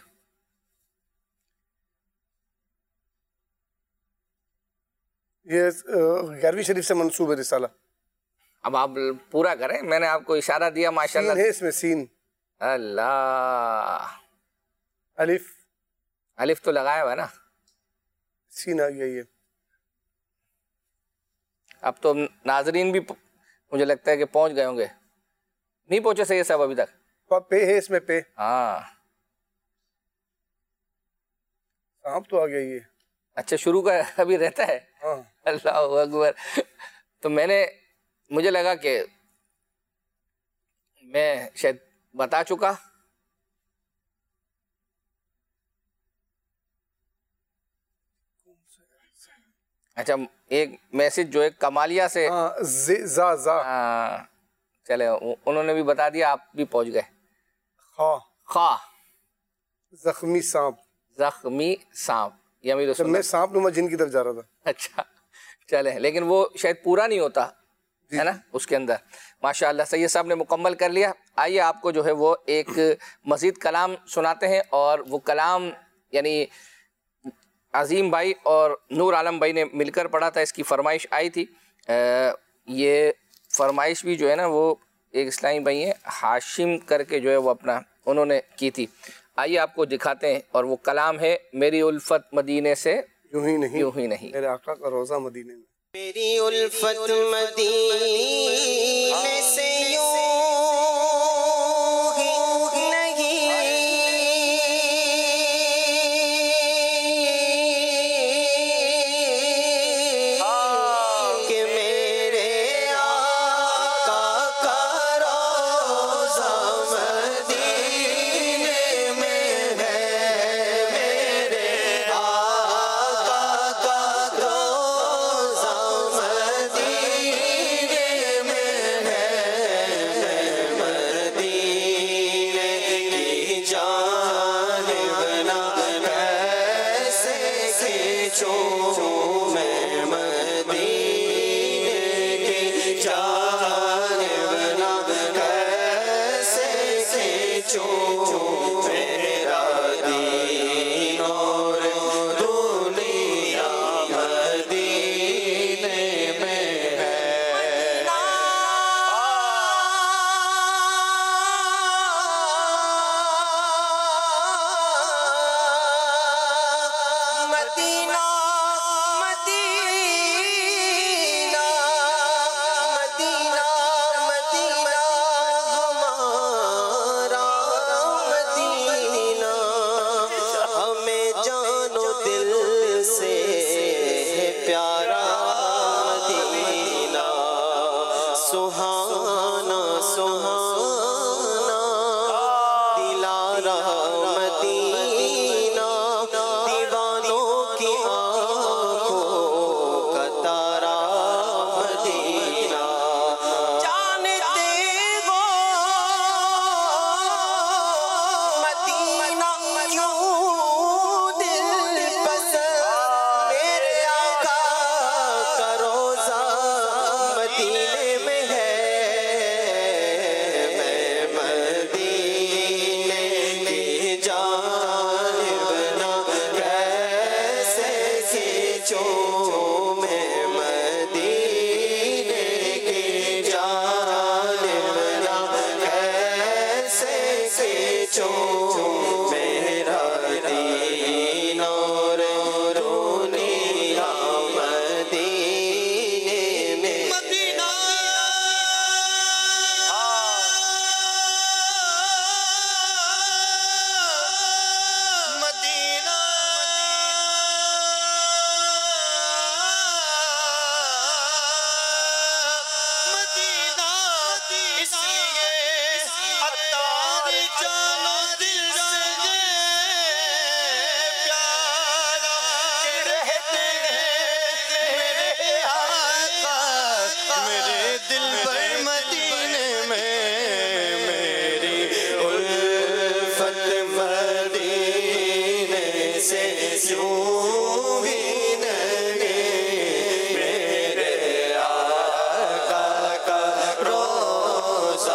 ये ग्यारहवीं शरीफ से मंसूब है रिसाला। अब आप पूरा करें, मैंने आपको इशारा दिया माशाल्लाह। सीन है इसमें, सीन। अल्लाह, अलिफ अलिफ तो लगाया हुआ है ना, सीन आ गया ये। अब तो नाजरीन भी मुझे लगता है कि पहुंच गए होंगे। नहीं पहुंचे सही सब अभी तक? पे है इसमें, पे। हाँ, सांप तो आ गया ये। अच्छा, शुरू का अभी रहता है। हाँ। अल्लाह अकबर। तो मैंने मुझे लगा कि मैं शायद बता चुका। अच्छा, एक मैसेज जो है कमालिया से। हाँ, जे, जा, जा। हाँ चले, उन्होंने भी बता दिया, आप भी पहुंच गए। खा खा जख्मी सांप। जख्मी सांप, ये अमीर सुन्नत। मैं सांप नुमा जिन की तरफ जा रहा था। अच्छा चले, लेकिन वो शायद पूरा नहीं होता है ना उसके अंदर। माशाअल्लाह, सैयद साहब ने मुकम्मल कर लिया। आइए आपको जो है वो एक मज़ीद कलाम सुनाते हैं, और वो कलाम यानी अजीम भाई और नूर आलम भाई ने मिलकर पढ़ा था। इसकी फरमाइश आई थी। आ, ये फरमाइश भी जो है ना वो एक इस्लामी भाई है हाशिम करके जो है वो अपना उन्होंने की थी। आइए आपको दिखाते हैं, और वो कलाम है मेरी उल्फत मदीने से यूं ही नहीं, यूं ही नहीं। मेरे आका का रोज़ा मदीने में। मेरी उल्फत मदीने से यूं ही नहीं, कि मेरे आका का रोज़ा मदीने में है। मेरे आका का रोज़ा मदीने में है। मदीने की जानिब ना कैसे खींचूं मैं, मदीने की जानिब ना कैसे खींचूं। मेरा दीन और दुनिया मदीने में है। मदीना मदीना मदीना मदीना हमारा मदीना, हमें जानो दिल से प्यारा मदीना। सुहाना सुहाना दिलारा मदीना, दीवानों की आँखों क्यों भी नहीं, मेरे आका का रोज़ा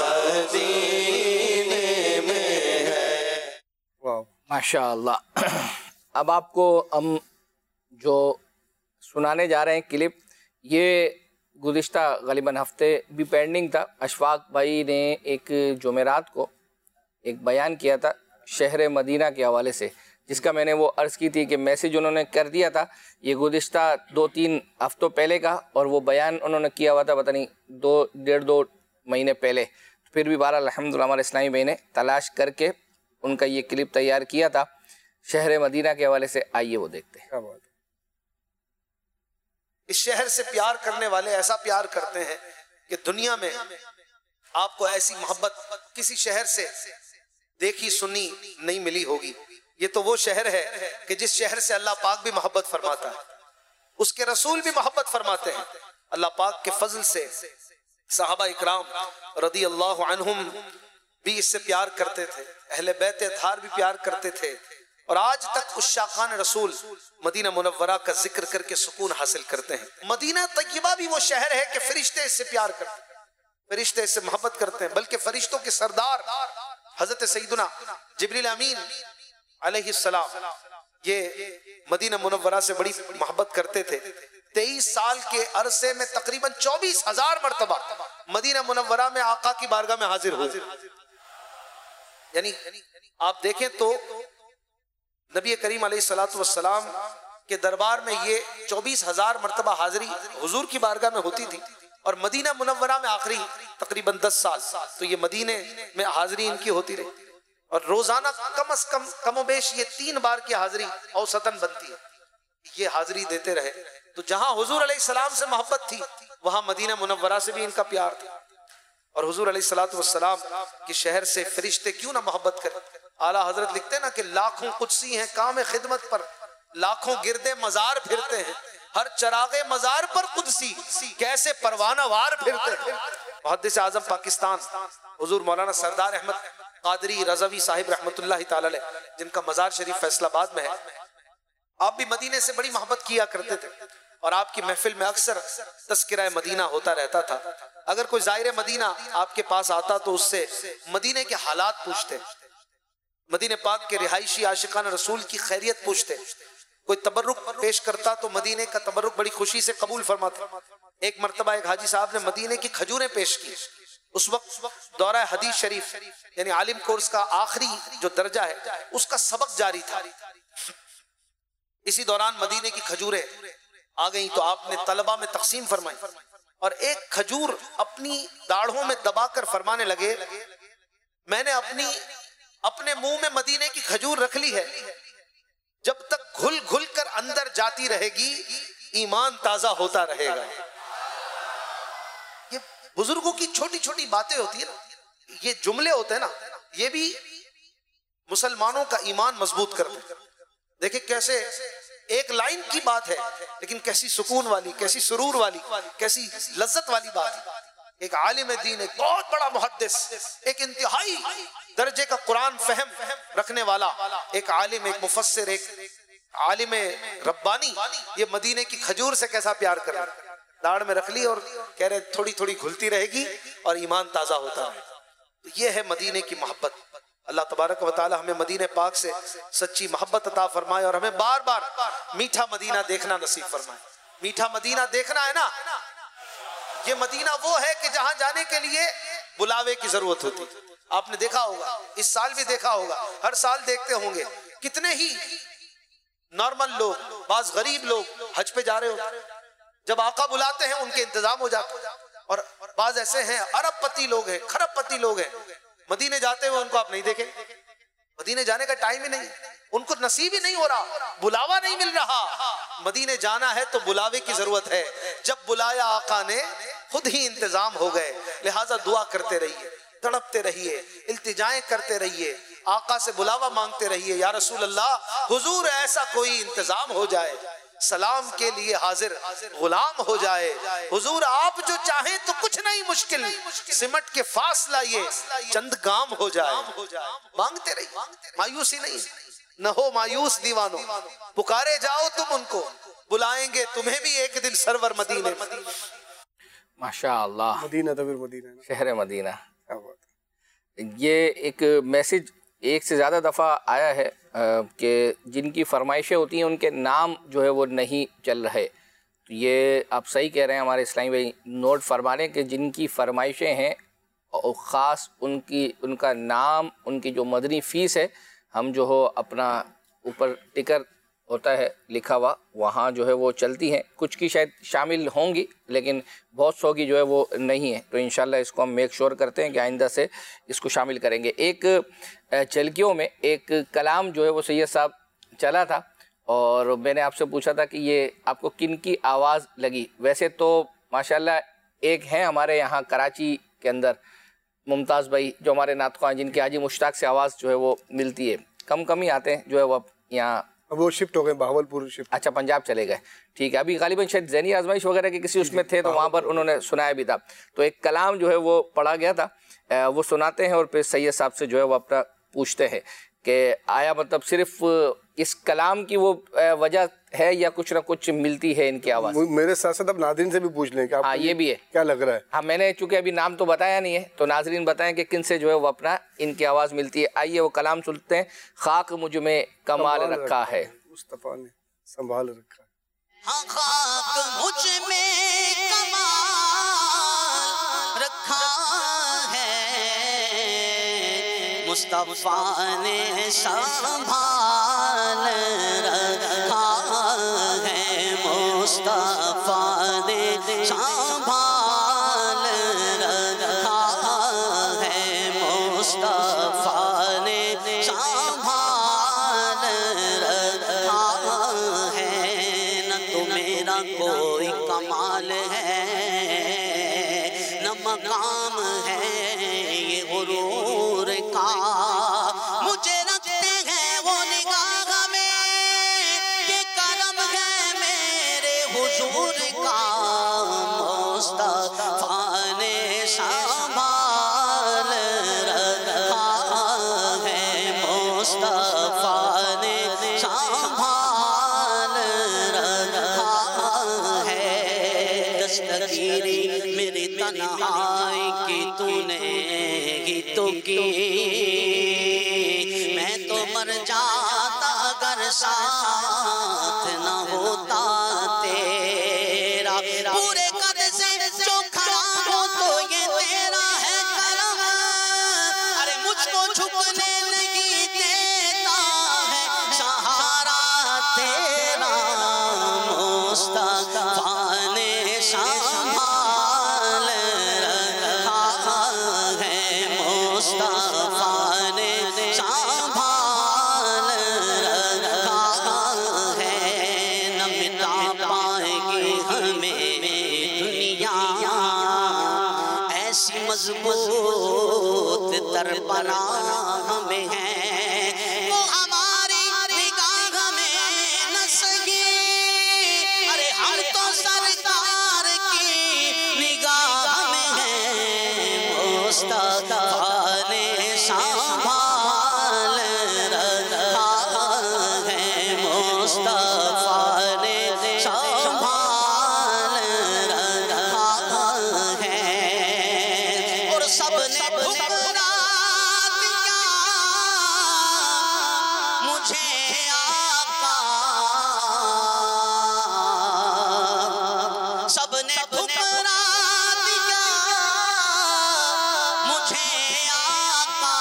मदीने में है। माशाअल्लाह। अब आपको हम जो सुनाने जा रहे हैं क्लिप, ये गुज़िश्ता ग़ालिबन हफ्ते भी पेंडिंग था। अशफाक भाई ने एक जुमेरात को एक बयान किया था शहर मदीना के हवाले से, जिसका मैंने वो अर्ज़ की थी कि मैसेज उन्होंने कर दिया था ये गुज़िश्ता दो तीन हफ्तों पहले का, और वो बयान उन्होंने किया हुआ था पता नहीं दो डेढ़ दो महीने पहले। फिर भी बहरहाल अल्हम्दुलिल्लाह हमारे इस्लामी भाई ने तलाश करके उनका ये क्लिप तैयार किया था शहर मदीना के हवाले से। आइए वो देखते हैं। इस शहर से प्यार करने वाले ऐसा प्यार करते हैं कि दुनिया में आपको ऐसी मोहब्बत किसी शहर से देखी सुनी नहीं मिली होगी। ये तो वो शहर है कि जिस शहर से अल्लाह पाक भी मोहब्बत फरमाता है, उसके रसूल भी मोहब्बत फरमाते हैं। अल्लाह पाक के फजल से सहाबा इकराम रदी अल्लाह अन्हुम भी इससे प्यार करते थे, अहले बैत अतहार भी प्यार करते थे, और आज तक उस शाकान रसूल मदीना मुनव्वरा का जिक्र करके सुकून हासिल करते हैं। मदीना तय्यबा भी वो शहर है कि फरिश्ते इससे प्यार करते हैं, फरिश्ते इससे मोहब्बत करते हैं। बल्कि फरिश्तों के सरदार हजरत सईदुना जिब्रील अमीन अलैहिस्सलाम ये मदीना मुनव्वरा से बड़ी मोहब्बत करते थे। तेईस साल के अरसे में तकरीबन चौबीस हजार मरतबा मदीना मुनव्वरा में आका की बारगाह में हाजिर हुए। यानी आप देखें तो नबी करीम अलैहिस्सलातु वस्सलाम के दरबार में ये चौबीस हजार मरतबा हाजिरी हुजूर की बारगाह में होती थी, और मदीना मुनव्वरा में आखिरी तकरीबन दस साल तो ये मदीने में हाजिरी इनकी होती रही, और रोजाना कम अज कम कमोबेश ये तीन बार की हाजिरी औसतन बनती है। ये हाजिरी देते रहे, तो जहां हुजूर अलैहिस्सलाम से मोहब्बत थी वहां मदीना मुनव्वरा से भी इनका प्यार था। और हुजूर अलैहिस्सलातु वस्सलाम के शहर से फरिश्ते क्यों ना मोहब्बत करें। आला हजरत लिखते हैं ना कि लाखों कुदसी हैं काम खिदमत पर, लाखों गिरदे मजार फिरते हैं, हर चरागे मजार पर कुदसी कैसे परवाना वार फिरते हैं। मुहद्दिस आजम पाकिस्तान हुजूर मौलाना सरदार अहमद कादरी रज़वी साहिब रहमतुल्लाह तआला अलैह, जिनका मजार शरीफ फैसलाबाद में है, आप भी मदीने से बड़ी मोहब्बत किया करते थे, और आपकी महफिल में अक्सर तज़किरा मदीना होता रहता था। अगर कोई ज़ाहिर मदीना आपके पास आता तो उससे मदीने के हालात पूछते, मदीने पाक के रिहायशी आशिकान रसूल की खैरियत पूछते। कोई तबर्रुक पेश करता तो मदीने का तबर्रुक बड़ी खुशी से कबूल फरमाते। एक मरतबा एक हाजी साहब ने मदीने की खजूरें पेश की। उस वक्त दौरा हदीस शरीफ यानी आलिम कोर्स का आखिरी जो दर्जा है उसका सबक जारी था। इसी दौरान मदीने की खजूरें आ गई तो आपने तलबा में तकसीम फरमाई, और एक खजूर अपनी दाढ़ों में दबाकर फरमाने लगे, मैंने अपनी अपने मुंह में मदीने की खजूर रख ली है, जब तक घुल घुल कर अंदर जाती रहेगी ईमान ताजा होता रहेगा। ये बुजुर्गों की छोटी छोटी बातें होती है ना, ये जुमले होते हैं ना, ये भी मुसलमानों का ईमान मजबूत करते हैं। देखिए कैसे एक लाइन की बात है लेकिन कैसी सुकून वाली, कैसी सुरूर वाली, कैसी लज्जत वाली बात। एक आलिम दीन, एक बहुत बड़ा मुहद्दिस, एक इंतहाई दर्जे का कुरान फहम रखने वाला एक आलिम, एक मुफस्सिर, एक आलिम रब्बानी, ये मदीने की खजूर से कैसा प्यार कर रहा है। दाढ़ में रख ली और कह रहे थोड़ी थोड़ी घुलती रहेगी और ईमान ताजा होता है। तो ये है मदीने की मोहब्बत। अल्लाह तबारक व तआला हमें मदीने पाक से सच्ची मोहब्बत अता फरमाए और हमें बार बार मीठा मदीना देखना नसीब फरमाए। मीठा मदीना देखना है ना, ये मदीना वो है कि जहां जाने के लिए बुलावे की जरूरत होती है। आपने देखा होगा, इस साल भी देखा होगा, हर साल देखते होंगे कितने ही नॉर्मल लोग, बाज गरीब लोग हज पे जा रहे हो, जब आका बुलाते हैं उनके इंतजाम हो जाते हैं। और बाज ऐसे हैं अरबपति लोग हैं, खरबपति लोग हैं, मदीने जाते हुए उनको आप नहीं देखें। मदीने जाने का टाइम ही नहीं, उनको नसीब ही नहीं हो रहा, बुलावा नहीं मिल रहा। मदीने जाना है तो बुलावे की जरूरत है। जब बुलाया आका ने खुद ही इंतजाम हो गए। लिहाजा दुआ करते रहिए, तड़पते रहिए, इल्तिजाएं करते रहिए, आका से बुलावा मांगते रहिए, या रसूल अल्लाह हुजूर ऐसा कोई इंतजाम हो जाए, सलाम के लिए हाजिर गुलाम हो जाए। हुजूर आप जो चाहें तो कुछ नहीं मुश्किल, सिमट के फासला ये चंद गाम हो जाए। मांगते रहिए, मायूसी नहीं। न हो मायूस दीवानों, पुकारे जाओ तुम उनको, बुलाएंगे तुम्हें भी एक दिन सरवर मदीने। माशाअल्लाह, मदीना तो फिर मदीना, शहर मदीना। ये एक मैसेज एक से ज़्यादा दफ़ा आया है कि जिनकी फरमाइशें होती हैं उनके नाम जो है वो नहीं चल रहे। तो ये आप सही कह रहे हैं हमारे इस्लामी भाई, नोट फरमा लें कि जिनकी फरमाइशें हैं और ख़ास उनकी उनका नाम, उनकी जो मदनी फ़ीस है, हम जो हो अपना ऊपर टिकर होता है लिखा हुआ, वहाँ जो है वो चलती हैं। कुछ की शायद शामिल होंगी लेकिन बहुत सौ की जो है वो नहीं है। तो इंशाल्लाह इसको हम मेक श्योर करते हैं कि आइंदा से इसको शामिल करेंगे। एक चलकियों में एक कलाम जो है वो सैयद साहब चला था और मैंने आपसे पूछा था कि ये आपको किन की आवाज़ लगी। वैसे तो माशाल्लाह एक हैं हमारे यहाँ कराची के अंदर मुमताज़ भाई जो हमारे नातख़्वां, जिनके हाजी मुश्ताक से आवाज़ जो है वो मिलती है। कम कम ही आते हैं जो है वो यहाँ, अब वो शिफ्ट हो गए बहावलपुर शिफ्ट। अच्छा, पंजाब चले गए, ठीक है। अभी गालिबन शायद ज़ैनी आजमाइश वगैरह के किसी उसमें थे तो वहाँ पर उन्होंने सुनाया भी था। तो एक कलाम जो है वो पढ़ा गया था, वो सुनाते हैं और फिर सैयद साहब से जो है वो अपना पूछते हैं कि आया मतलब सिर्फ इस कलाम की वो वजह है या कुछ ना कुछ मिलती है इनकी आवाज़। मेरे साथ साथ अब नाज़रीन से भी पूछ लें कि हाँ ये भी है, क्या लग रहा है। हाँ, मैंने चूँकि अभी नाम तो बताया नहीं है तो नाज़रीन बताएं कि किन से जो है वो अपना इनकी आवाज़ मिलती है। आइए वो कलाम सुनते हैं। खाक मुझ में कमाल रखा है, मुस्तफा ने संभाल रखा है। हाँ, खाक मुझ में कमाल रखा है, मुस्तफा ने संभाल रखा है, मुस्तफा ने संभाल रखा है, मुस्तफा ने संभाल रखा है। न तो मेरा कोई कमाल है, न मकाम है ये गुरूर का, मुझे रखते हैं वो निगाह में, ये करम है मेरे हुजूर का, मुस्तफा ने संभाल रखा है, मुस्तफा ने संभाल रखा है। दस्तगीरी मेरी तन्हाई की तूने ही तो की, मैं तो मर जाता अगर साथ न होता तेरा, पूरे कद से जो खड़ा हो तो ये तेरा है करम, अरे मुझको झुकने नहीं देता है सहारा तेरा, मुस्तफा ने संभाल रखा है, मुस्तफा ने संभाल रखा है। न मिटा पाएगी हमें दुनिया ऐसी मजबूत दरपना हमें है, वो हमारी निगाह में न सके, अरे हम तो सरकार की निगाह में है, मुस्तफा ने संभाल रखा है, मुस्तफा ने संभाल रखा है। और सबने ठुकरा दिया मुझे आका, सबने ठुकरा दिया मुझे आका,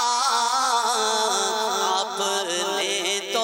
आपने तो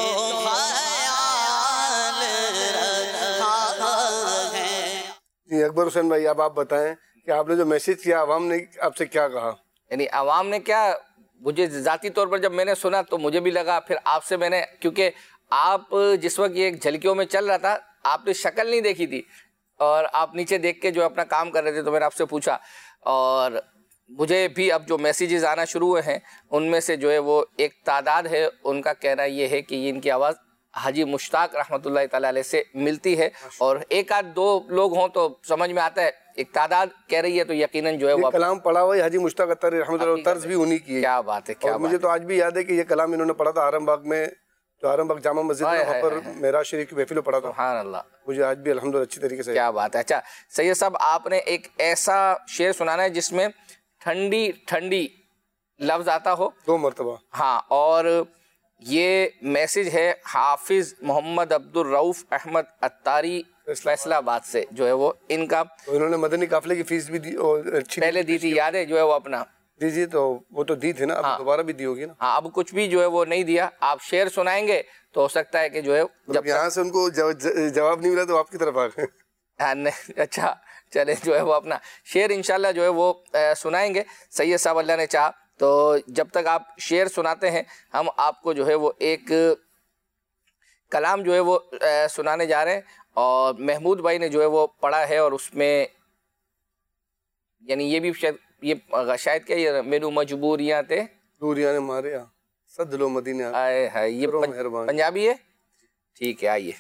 ख्याल रखा है। जी अकबर हुसैन भाई, अब आप बताएं कि आपने जो मैसेज किया आवाम ने आपसे क्या कहा। यानी आवाम ने क्या, मुझे ज़ाती तौर पर जब मैंने सुना तो मुझे भी लगा, फिर आपसे मैंने, क्योंकि आप जिस वक्त ये झलकियों में चल रहा था आपने शक्ल नहीं देखी थी और आप नीचे देख के जो अपना काम कर रहे थे, तो मैंने आपसे पूछा और मुझे भी अब जो मैसेजेस आना शुरू हुए हैं उनमें से जो है वो एक तादाद है, उनका कहना ये है कि इनकी आवाज़ हाजी मुश्ताक रहमतुल्लाह ताला अलैह से मिलती है, और एक आध दो लोग हों तो समझ में आता है, एक तादाद कह रही है तो यकीनन जो है वो कलाम पढ़ा हुआ है हाजी मुश्ताक रहमतुल्लाह, तर्ज भी उन्हीं की है। क्या बात है, क्या और मुझे तो आज भी याद है कि ये कलाम इन्होंने पढ़ा था आरम बाग में, जो आरम जामा मस्जिद है वहाँ पर मेरा शरीफ की महफिल पढ़ा था। सुभान अल्लाह, मुझे आज भी अल्हम्दुलिल्लाह अच्छी तरीके से। क्या बात है। अच्छा सैयद साहब, आपने एक ऐसा शेर सुनाना है जिसमें ठंडी ठंडी लफ्ज आता हो दो मरतबा। हाँ, और ये मैसेज है हाफिज मोहम्मद अब्दुल रऊफ अहमद अत्तारी फैसलाबाद से, जो है वो इनका, तो इन्होंने मदनी काफिले की फीस भी दी और अच्छी पहले दी थी, याद है, जो है वो अपना दीजिए। तो वो तो दी थी ना, अब हाँ, दोबारा भी दी होगी ना। हाँ, अब कुछ भी जो है वो नहीं दिया। आप शेर सुनाएंगे तो हो सकता है कि जो है जब यहाँ से उनको जव, ज, जवाब नहीं मिला तो आपकी तरफ आ गए। हाँ नहीं, अच्छा चले, जो है वो अपना शेर इंशाल्लाह जो है वो आ, सुनाएंगे सैयद साहब, अल्लाह ने चाहा तो। जब तक आप शेर सुनाते हैं हम आपको जो है वो एक कलाम जो है वो आ, सुनाने जा रहे हैं, और महमूद भाई ने जो है वो पढ़ा है, और उसमें यानी ये भी शायद ये शायद क्या ये मेनू मजबूरियां थे दूरियां ने मारे सदलो मदीने आए है, ये पं, पंजाबी है। ठीक है, आइए।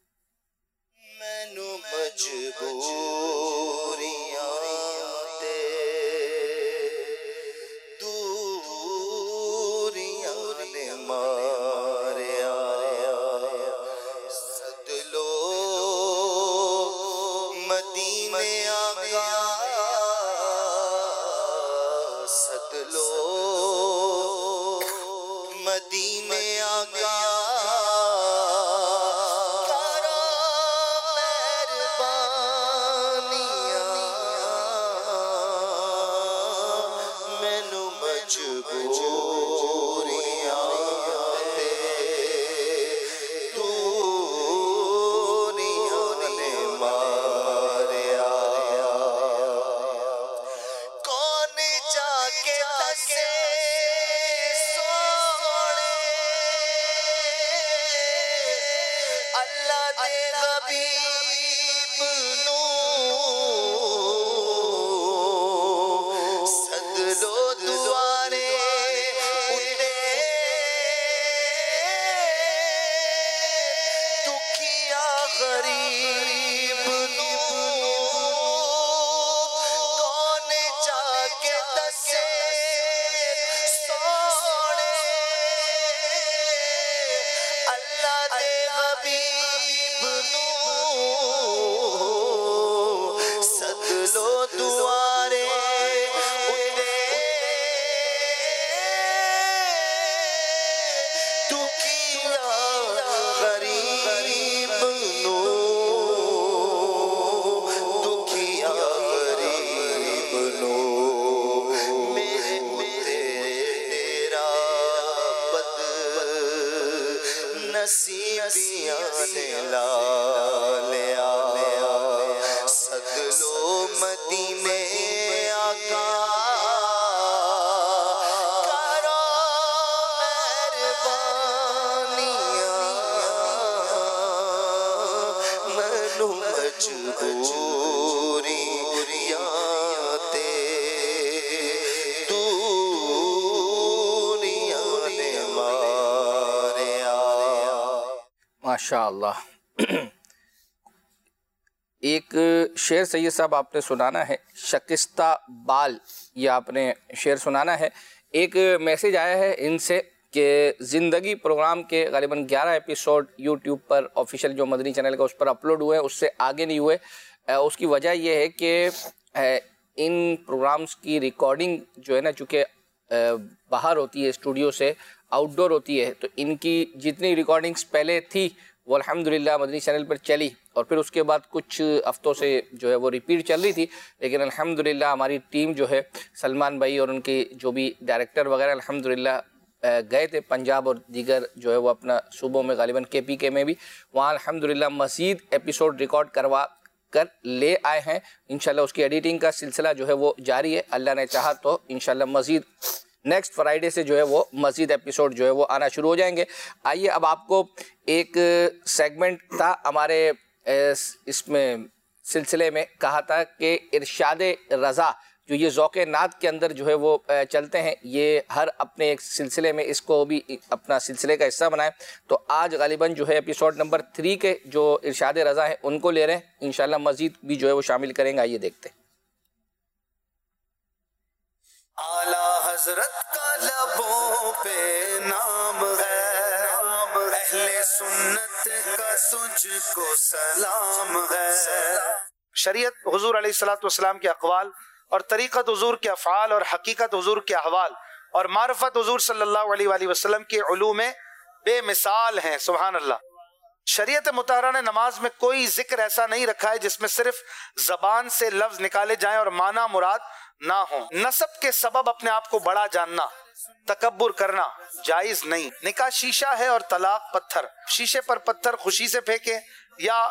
मैनू मजबूरियां ते दूरियां ने मारिया, सदलो मदीने आगा, सदलो मदीने आगा, करो मेहरबानियां, मैनू मजबूरियां ते दूरियां ने मारिया, कौन जाके दसे अल्लाह दे हबीब नू, सदलो दुआरे उठे दुखिया गरीब नू, कौन जाके दसे सोने अल्लाह दे हबीब नू, सदलो दुआरे उठे दुखिया गरीब नू, दुखिया गरीब नू, मेरे तेरा बद नसीबियां ने ला लिया, सदलो मदीने आका, करो मेहरबानियां, मैनू मजबूरियां ते दूरियां ने मारिया। माशा अल्लाह। एक शेर सैयद साहब आपने सुनाना है, शकिस्ता बाल, ये आपने शेर सुनाना है। एक मैसेज आया है इनसे कि ज़िंदगी प्रोग्राम के ग़ालिबन ग्यारह एपिसोड यूट्यूब पर ऑफिशियल जो मदनी चैनल का उस पर अपलोड हुए, उससे आगे नहीं हुए। उसकी वजह यह है कि इन प्रोग्राम्स की रिकॉर्डिंग जो है ना, चूँकि बाहर होती है, स्टूडियो से आउटडोर होती है, तो इनकी जितनी रिकॉर्डिंग्स पहले थी वो अल्हम्दुलिल्लाह मदनी चैनल पर चली, और फिर उसके बाद कुछ हफ्तों से जो है वो रिपीट चल रही थी। लेकिन अल्हम्दुलिल्लाह हमारी टीम जो है, सलमान भाई और उनके जो भी डायरेक्टर वगैरह अल्हम्दुलिल्लाह गए थे पंजाब और दीगर जो है वो अपना सूबों में, गालिबन के पी के में भी, वहाँ अल्हम्दुलिल्लाह मज़ीद एपिसोड रिकॉर्ड करवा कर ले आए हैं। इंशाल्लाह उसकी एडिटिंग का सिलसिला जो है वो जारी है। अल्लाह ने चाहा तो इंशाल्लाह मज़ीद नेक्स्ट फ्राइडे से जो है वो मज़ीद एपिसोड जो है वो आना शुरू हो जाएंगे। आइए अब आपको एक सेगमेंट था हमारे इसमें सिलसिले में, कहा था कि इरशाद रज़ा जो ये ज़ौक़े नात के अंदर जो है वो चलते हैं, ये हर अपने एक सिलसिले में इसको भी अपना सिलसिले का हिस्सा बनाएं। तो आज गालिबन जो है एपिसोड नंबर थ्री के जो इरशाद रज़ा है उनको ले रहे हैं, इंशाल्लाह मज़ीद भी जो है वो शामिल करेंगे। आइए देखते हैं। आला हजरत का लबों पे नाम है, सुन्नत का तुझको सलाम है। शरीयत हुजूर अलैहिस्सलातु वस्सलाम के अक़वाल और तरीक़त हुजूर के अफ़आल और हकीकत हुजूर के अहवाल और मारिफत हुजूर सल्लल्लाहु अलैहि वसल्लम के उलूम में बेमिसाल हैं। सुभान अल्लाह। शरीयत मुतहरा ने नमाज में कोई जिक्र ऐसा नहीं रखा है जिसमें सिर्फ जबान से लफ्ज निकाले जाएं और माना मुराद ना हो। नसब के सबब अपने आप को बड़ा जानना, तकब्बुर करना जायज नहीं। निकाह शीशा है और तलाक पत्थर। शीशे पर पत्थर खुशी से फेंके या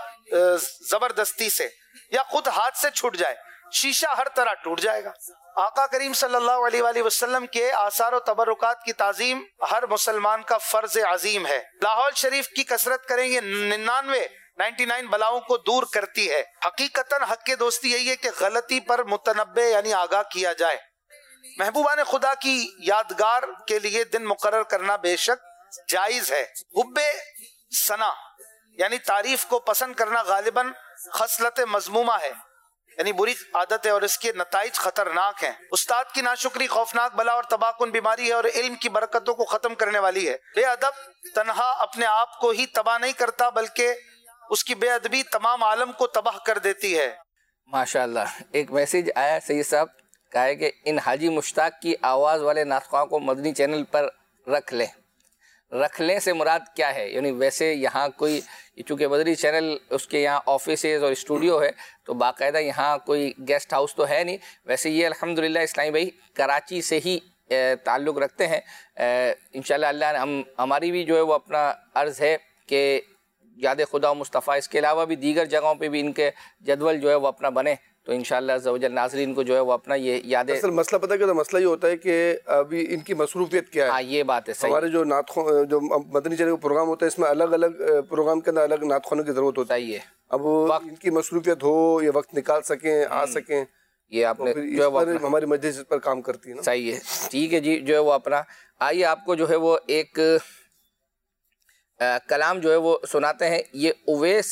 जबरदस्ती से या खुद हाथ से छूट जाए, शीशा हर तरह टूट जाएगा। आका करीम सल्लल्लाहु अलैहि वसल्लम के आसार और तबरुकात की ताजीम हर मुसलमान का फर्ज अजीम है। लाहौल शरीफ की कसरत करेंगे निन्यानवे नाइन्टी नाइन बलाओं को दूर करती है। हकीकतन हक के दोस्ती यही है कि गलती पर मुतनब्बे यानी आगाह किया जाए। महबूबा ने खुदा की यादगार के लिए दिन मुकर्रर करना बेशक जायज है। हुब्बे सना यानी तारीफ को पसंद करना गालिबन खसलत मजमूमा है, यानी बुरी आदत है और इसके नताइज खतरनाक हैं। उस्ताद की नाशुक्री खौफनाक बला और तबाहकुन बीमारी है और इल्म की बरकतों को खत्म करने वाली है। बेअदब तन्हा अपने आप को ही तबाह नहीं करता बल्कि उसकी बेअदबी तमाम आलम को तबाह कर देती है। माशाअल्लाह। एक मैसेज आया सैयद साहब, कहा है कि इन हाजी मुश्ताक की आवाज़ वाले नातख़्वां को मदनी चैनल पर रख लें। रख लें से मुराद क्या है? यानी वैसे यहाँ कोई, चूँकि मदनी चैनल उसके यहाँ ऑफिसेज और स्टूडियो है तो बाकायदा यहाँ कोई गेस्ट हाउस तो है नहीं। वैसे ये अल्हम्दुलिल्लाह इस्लामी भाई कराची से ही ताल्लुक़ रखते हैं। इंशाअल्लाह अल्लाह ने हम हमारी भी जो है वो अपना अर्ज़ है कि याद खुदा मुस्तफ़ा, इसके अलावा भी दीगर जगहों पे भी इनके जदवल जो है वो अपना बने तो इंशाअल्लाह ज़वजल नाज़रीन को जो है वो अपना ये यादें। असल मसला पता क्या, तो मसला ये होता है कि अभी इनकी मसरूफियत क्या है। हाँ ये बात है सही। हमारे जो नातखों जो मदनी चैनल का प्रोग्राम होता है इसमें अलग अलग प्रोग्राम के अंदर अलग नातखानों की ज़रूरत होती है। अब इनकी मसरूफियत हो, ये वक्त निकाल सकें, आ सकें, ये आपने तो जो है हमारी मस्जिद इस पर काम करती है ना। सही है, ठीक है जी। जो है वो अपना आइए आपको जो है वो एक आ, कलाम जो है वो सुनाते हैं। ये उवैस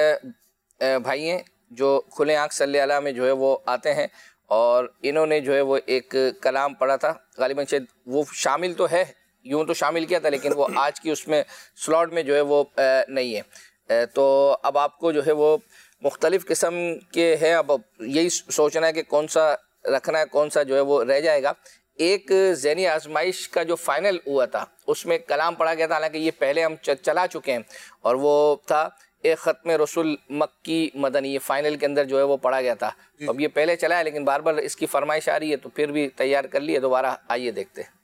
भाई हैं जो खुले आँख सल्ले अला में जो है वो आते हैं और इन्होंने जो है वो एक कलाम पढ़ा था। गालिबन शायद वो शामिल तो है, यूँ तो शामिल किया था लेकिन वो आज की उसमें स्लॉट में जो है वो नहीं है। तो अब आपको जो है वो मुख्तलिफ़ किस्म के हैं, अब यही सोचना है कि कौन सा रखना है, कौन सा जो है वो रह जाएगा। एक ज़हनी आजमाइश का जो फ़ाइनल हुआ था उसमें कलाम पढ़ा गया था, हालांकि ये पहले हम चला चुके हैं, और वो था एक ख़त्म रसूल मक्की मदनी। ये फ़ाइनल के अंदर जो है वो पढ़ा गया था। अब ये पहले चला है लेकिन बार बार इसकी फरमाइश आ रही है तो फिर भी तैयार कर लिए दोबारा। आइए देखते हैं।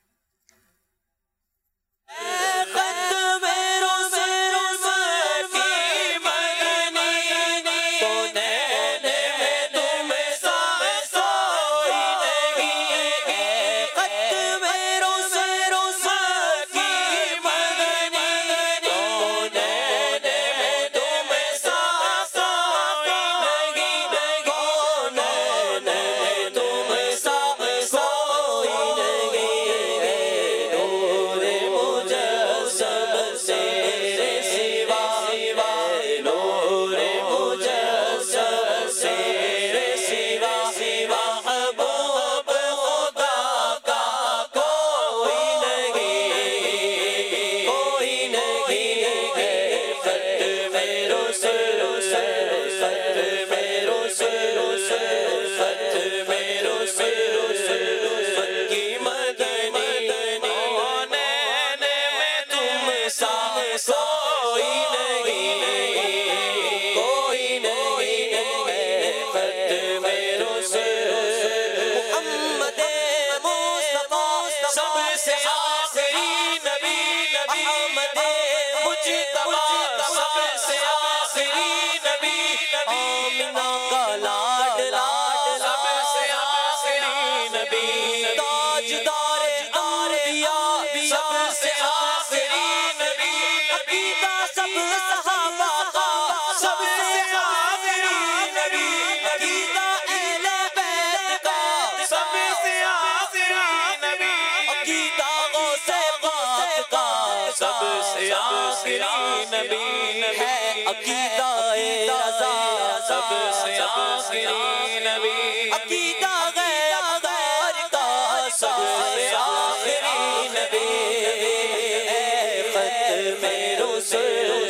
सबसे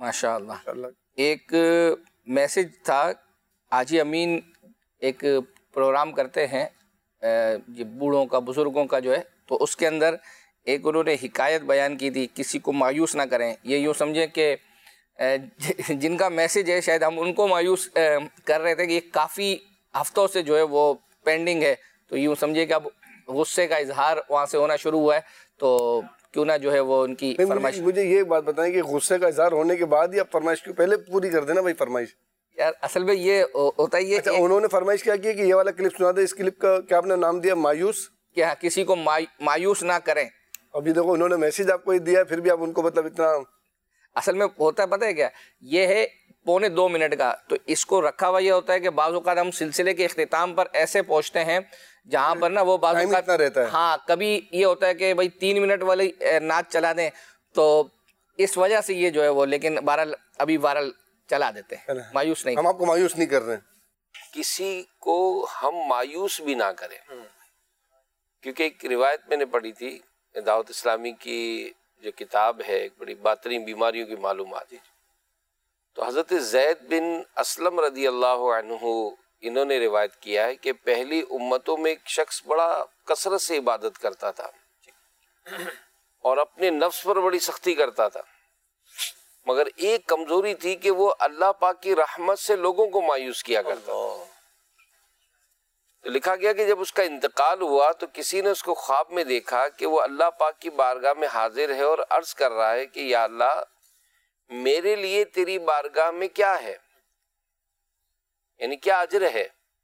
माशाअल्लाह। एक मैसेज था, हाजी अमीन एक प्रोग्राम करते हैं ये बूढ़ों का, बुज़ुर्गों का जो है, तो उसके अंदर एक उन्होंने हिकायत बयान की थी, किसी को मायूस ना करें। ये यूँ समझें कि जिनका मैसेज है शायद हम उनको मायूस कर रहे थे कि ये काफ़ी हफ्तों से जो है वो पेंडिंग है, तो यूँ समझिए कि अब गुस्से का इजहार वहाँ से होना शुरू हुआ है, तो क्यों ना जो है वो उनकी फरमाइश। मुझे ये बात बताएं कि गुस्से का इजहार होने के बाद ही आप फरमाइश क्यों पहले पूरी कर देना भाई फरमाइश। यार असल में ये होता ही है। अच्छा, उन्होंने फरमाइश क्या की कि ये वाला क्लिप सुना दे। इस क्लिप का क्या आपने नाम दिया? मायूस। क्या किसी को माय, मायूस ना करें। अभी देखो उन्होंने मैसेज आपको ये दिया, फिर भी आप उनको मतलब इतना। असल में होता है पता है क्या, ये है पौने दो मिनट का, तो इसको रखा हुआ ये होता है कि बाज़ औक़ात हम सिलसिले के इख्तिताम पर ऐसे पहुँचते हैं जहाँ पर ना वो बाज़ औक़ात रहता है। हाँ, कभी ये होता है कि भाई तीन मिनट वाली नाच चला दें, तो इस वजह से ये जो है वो, लेकिन बहरहाल अभी बहरहाल चला देते हैं, मायूस नहीं। हम आपको मायूस नहीं कर रहे हैं। किसी को हम मायूस भी ना करें, क्योंकि एक रिवायत मैंने पढ़ी थी, दावत इस्लामी की जो किताब है, एक बड़ी बातरीन बीमारियों की मालूमात, तो हज़रत ज़ैद बिन असलम रदी अल्लाह अन्हु इन्होंने रिवायत किया है कि पहली उम्मतों में एक शख्स बड़ा कसरत से इबादत करता था और अपने नफ्स पर बड़ी सख्ती करता था, मगर एक कमजोरी थी कि वो अल्लाह पाक की रहमत से लोगों को मायूस किया करता था। तो लिखा गया कि जब उसका इंतकाल हुआ तो किसी ने उसको ख्वाब में देखा कि वो अल्लाह पाक की बारगाह में हाजिर है और अर्ज कर रहा है कि या अल्लाह, मेरे लिए तेरी बारगाह में क्या है, यानी क्या अजर है।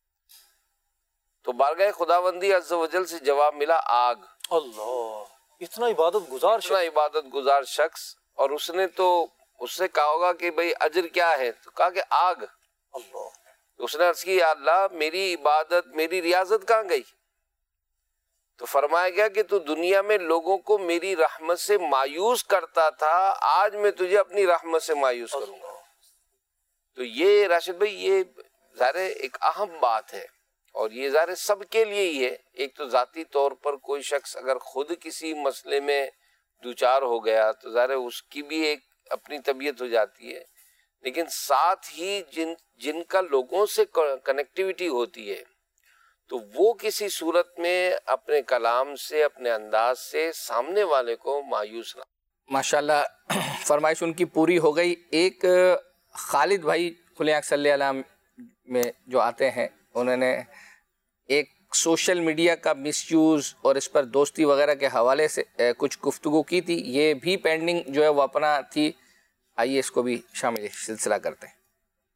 तो बारगाह खुदावंदी अज़्ज़ व जल से जवाब मिला, आग। अल्लाह, इतना इबादत गुजार इतना इबादत गुजार शख्स, और उसने तो उससे कहा होगा कि भाई अजर क्या है, तो कहा कि आग। अल्लाह। तो उसने अर्ज की, अल्लाह मेरी इबादत, मेरी रियाजत कहाँ गई? तो फरमाया गया कि तू दुनिया में लोगों को मेरी रहमत से मायूस करता था, आज मैं तुझे अपनी रहमत से मायूस करूंगा। तो ये राशिद भाई, ये ज़ाहिर एक अहम बात है, और ये ज़ाहिर सबके लिए ही है। एक तो ज़ाती तौर पर कोई शख्स अगर खुद किसी मसले में दुचार हो गया तो ज़ाहिर उसकी भी एक अपनी तबीयत हो जाती है, लेकिन साथ ही जिन जिनका लोगों से कनेक्टिविटी होती है, तो वो किसी सूरत में अपने कलाम से, अपने अंदाज से सामने वाले को मायूस ना। माशाल्लाह, फरमाइश उनकी पूरी हो गई। एक खालिद भाई खुले आँख सल्ले अला में जो आते हैं, उन्होंने एक सोशल मीडिया का मिसयूज़ और इस पर दोस्ती वगैरह के हवाले से कुछ गुफ्तगू की थी, ये भी पेंडिंग जो है वो अपना थी। आइए इसको भी शामिल सिलसिला करते हैं।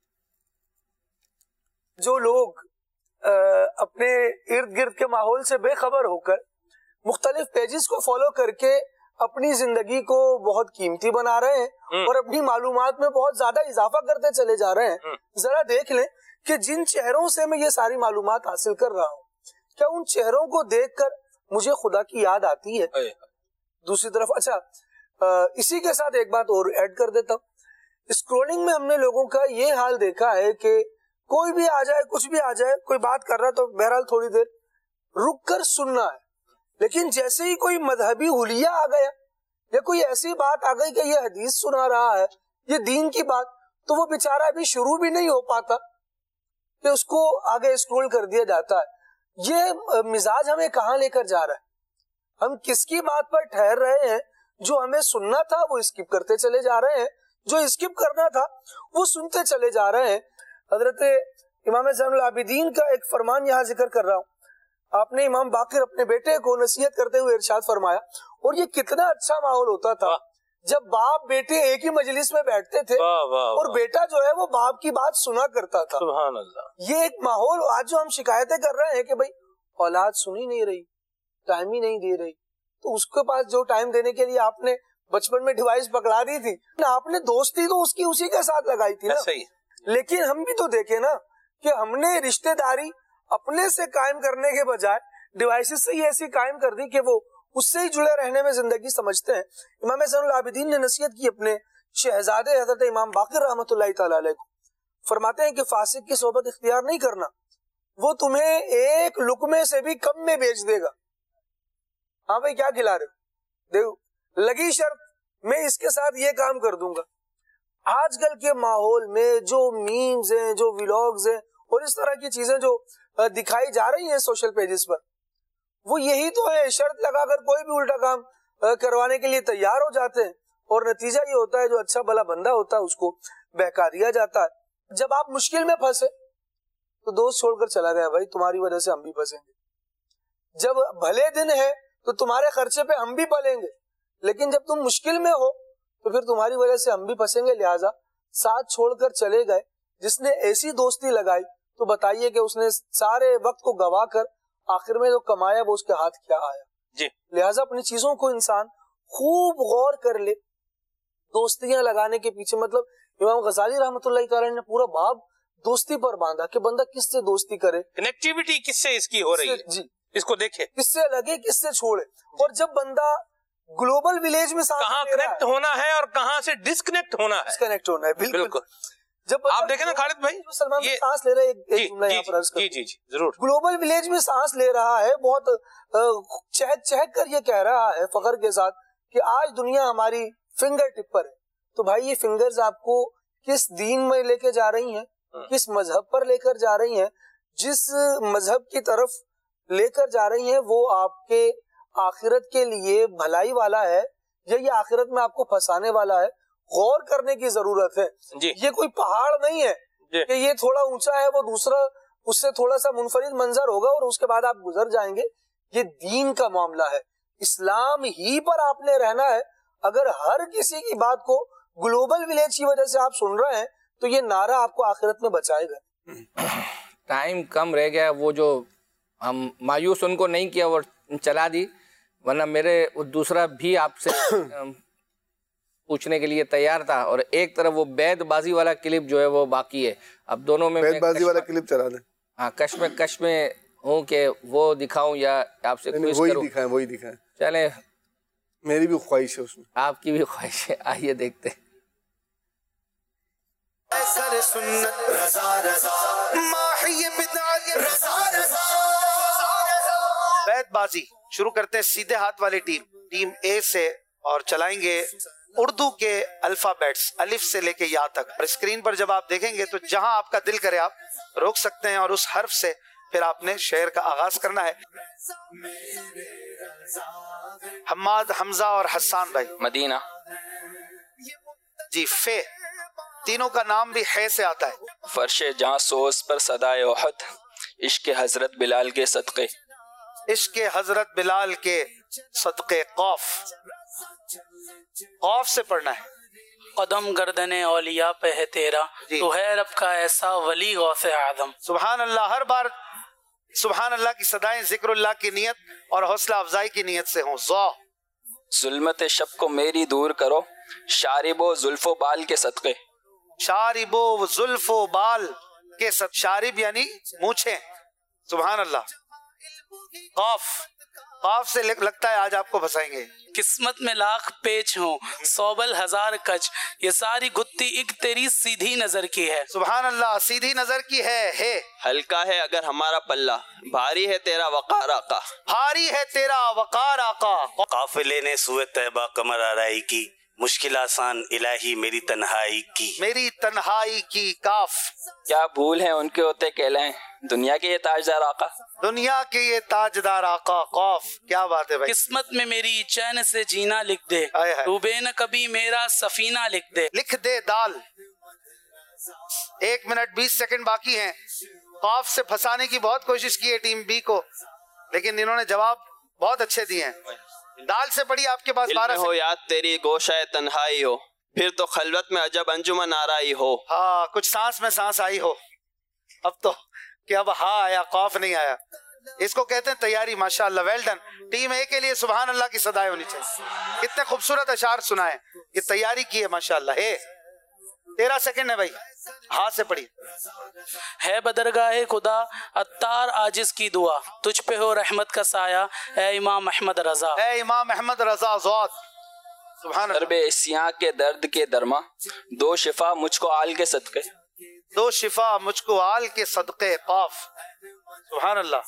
जो लोग आ, अपने इर्द गिर्द के माहौल से बेखबर होकर मुख्तलिफ पेजेस को फॉलो करके अपनी जिंदगी को बहुत कीमती बना रहे हैं और अपनी मालूमात में बहुत ज्यादा इजाफा करते चले जा रहे हैं, जरा देख लें कि जिन चेहरों से मैं ये सारी मालूमात हासिल कर रहा हूँ, क्या उन चेहरों को देखकर मुझे खुदा की याद आती है? दूसरी तरफ अच्छा, इसी के साथ एक बात और ऐड कर देता हूँ। स्क्रोलिंग में हमने लोगों का ये हाल देखा है कि कोई भी आ जाए, कुछ भी आ जाए, कोई बात कर रहा है तो बहरहाल थोड़ी देर रुक कर सुनना है, लेकिन जैसे ही कोई मजहबी हुलिया आ गया या कोई ऐसी बात आ गई कि ये हदीस सुना रहा है, ये दीन की बात, तो वो बेचारा अभी शुरू भी नहीं हो पाता कि उसको आगे स्क्रोल कर दिया जाता है। ये मिजाज हमें कहाँ लेकर जा रहा है? हम किसकी बात पर ठहर रहे हैं? जो हमें सुनना था वो स्किप करते चले जा रहे हैं, जो स्किप करना था वो सुनते चले जा रहे हैं। हजरत इमाम ज़ैनुल आबिदीन का एक फरमान यहाँ जिक्र कर रहा हूँ। आपने इमाम बाकिर अपने बेटे को नसीहत करते हुए इरशाद फरमाया, और ये कितना अच्छा माहौल होता था जब बाप बेटे एक ही मजलिस में बैठते थे और बेटा जो है वो बाप की बात सुना करता था। सुभान अल्लाह। ये एक माहौल आज जो हम शिकायतें कर रहे हैं कि भाई औलाद सुन ही नहीं रही, टाइम ही नहीं दे रही, तो उसके पास जो टाइम देने के लिए आपने बचपन में डिवाइस पकड़ा दी थी, आपने दोस्ती तो उसकी उसी के साथ लगाई थी ना। सही। लेकिन हम भी तो देखे ना कि हमने रिश्तेदारी अपने से कायम करने के बजाय डिवाइसेस से ही ऐसी कायम कर दी कि वो उससे ही जुड़े रहने में जिंदगी समझते हैं। इमाम ज़ैनुल आबिदीन ने नसीहत की अपने शहजादे हजरत इमाम बाकिर रहमतुल्लाहि तआला अलैह को, फरमाते हैं कि फासिक की सोबत इख्तियार नहीं करना, वो तुम्हें एक लुकमे से भी कम में बेच देगा। हाँ भाई क्या खिला रहे हो, देखो लगी शर्त, मैं इसके साथ ये काम कर दूंगा। आजकल के माहौल में जो मीम्स हैं, जो व्लॉग्स हैं और इस तरह की चीजें जो दिखाई जा रही हैं सोशल पेजेस पर, वो यही तो है। शर्त लगाकर कोई भी उल्टा काम करवाने के लिए तैयार हो जाते हैं और नतीजा ये होता है जो अच्छा भला बंदा होता है उसको बहका दिया जाता है। जब आप मुश्किल में फंसे तो दोस्त छोड़कर चला गया, भाई तुम्हारी वजह से हम भी फंसेंगे। जब भले दिन है तो तुम्हारे खर्चे पे हम भी पलेंगे, लेकिन जब तुम मुश्किल में हो तो फिर तुम्हारी वजह से हम भी फंसेंगे, लिहाजा साथ छोड़कर चले गए। जिसने ऐसी दोस्ती लगाई तो बताइए कि उसने सारे वक्त को गवा कर आखिर में जो कमाया वो उसके हाथ क्या आया जी। लिहाजा अपनी चीजों को इंसान खूब गौर कर ले। दोस्तियां लगाने के पीछे, मतलब इमाम गजाली रहमतुल्लाह तआला ने पूरा बाब दोस्ती पर बांधा कि बंदा किससे दोस्ती करे, कनेक्टिविटी किससे इसकी हो रही है जी, इसको देखे, किससे लगे किससे छोड़े। और जब बंदा ग्लोबल विलेज में कहाँ कनेक्ट होना है और कहाँ से डिस्कनेक्ट होना है, डिस्कनेक्ट होना है, बिल्कुल, बिल्कुल। जब आप देखें ना खालिद भाई, सलमान ये सांस ले रहा है, एक, एक जुमला यहाँ पर अर्ज कर, जी जी जी जरूर, ग्लोबल विलेज में सांस ले रहा है, बहुत चहक चहक कर ये कह रहा है फखर के साथ कि आज दुनिया हमारी फिंगर टिप पर है। तो भाई ये फिंगर्स आपको किस दीन में लेके जा रही हैं, किस मजहब पर लेकर जा रही हैं, जिस मजहब की तरफ लेकर जा रही हैं वो आपके आखिरत के लिए भलाई वाला है या ये आखिरत में आपको फंसाने वाला है। गौर करने की जरूरत है जी। ये कोई पहाड़ नहीं है कि ये थोड़ा ऊंचा है वो दूसरा उससे थोड़ा सा मुनफरिद मंजर होगा और उसके बाद आप गुजर जाएंगे। ये दीन का मामला है, इस्लाम ही पर आपने रहना है। अगर हर किसी की बात को ग्लोबल विलेज की वजह से आप सुन रहे हैं तो ये नारा आपको आखिरत में बचाएगा। टाइम कम रह गया, वो जो हम मायूस उनको नहीं किया वो चला दी, वरना मेरे दूसरा भी आपसे पूछने के लिए तैयार था। और एक तरफ वो बैदबाजी वाला क्लिप जो है वो बाकी है। अब दोनों में बैदबाजी वाला क्लिप चला दे। हाँ, कश में कश में हूँ कि वो दिखाऊं या आपसे क्विज वही करूं। दिखाएं वही दिखाएं चले, मेरी भी ख्वाहिश है उसमें, आपकी भी ख्वाहिश है, आइए देखते हैं। बैदबाजी शुरू करते हैं सीधे हाथ वाली टीम टीम ए से और चलाएंगे उर्दू के अल्फाबेट्स अलिफ से लेके या तक। और स्क्रीन पर जब आप देखेंगे तो जहां आपका दिल करे आप रोक सकते हैं और उस हर्फ से फिर आपने शेर का आगाज करना है। हम्माद, हमजा और हसन भाई। मदीना जी। फे, तीनों का नाम भी है से आता है। फर्शे जहां सोस पर सदाए ओहद, इश्क हजरत बिलाल के सदक़े, इश्क हजरत बिलाल के सदक़े। कौफ, कौफ से पढ़ना है। कदम गर्दने औलिया पे है तेरा, तो है रब का ऐसा वली गौसे आदम। सुभान अल्लाह। हर बार सुभान अल्लाह की सदाएं जिक्रुल्लाह की नियत और हौसला अफजाई की नियत से हों। ज़ौ, जुल्मत शब को मेरी दूर करो, शारिबो जुल्फो बाल के सदक़े, शारिबो जुल्फो बाल के सद, शारिब यानी मूछें। सुभान अल्लाह। कौफ, कौफ से लगता है आज आपको फंसाएंगे। किस्मत में लाख पेच हो, सोबल हजार कच, ये सारी गुत्ती एक तेरी सीधी नजर की है। सुभान अल्लाह। सीधी नजर की है, है। हल्का है अगर हमारा पल्ला, भारी है तेरा वकार आका, भारी है तेरा वकार आका। काफिले ने सुए तैबा कमर आराई की, मुश्किल आसान इलाही मेरी तन्हाई की, मेरी तन्हाई की। काफ, क्या भूल है उनके होते कहलाएं, दुनिया के ये ताजदार आका, दुनिया के ये ताजदार आका। कौफ, क्या बात है भाई। किस्मत में मेरी चैन से जीना लिख दे, डूबे न कभी मेरा सफीना लिख दे, लिख दे। दाल, एक मिनट बीस सेकंड बाकी हैं। कौफ से फंसाने की बहुत कोशिश की है टीम बी को, लेकिन इन्होंने जवाब बहुत अच्छे दिए हैं। दाल से पढ़ी आपके पास बारह हो याद तेरी गोशाए तन्हाई हो, फिर तो खलवत में अजब अंजुमन आराई हो। हाँ, कुछ सांस में सांस आई हो। अब तो कि अब हाँ आया, कौफ नहीं आया। इसको कहते हैं तैयारी। माशाअल्लाह, वेल डन। टीम ए के लिए सुभान अल्लाह की सदाएं होनी चाहिए। कितने खूबसूरत अशार सुनाए, ये तैयारी की है माशाअल्लाह। है तेरह सेकंड है भाई, हाथ से पढ़ी। है बदरगाहे खुदा अत्तार आजिज की दुआ, तुझ पे हो रहमत का साया, ए इमाम अहमद रजा, ए इमाम अहमद रजा। ज़ौत, सुभान अल्लाह। दरबे इस्यां के दर्द के दरमा, दो शिफा मुझको आल के सदक़े, दो शिफा मुझको आल के सदक़े। कौफ, सुभान अल्लाह।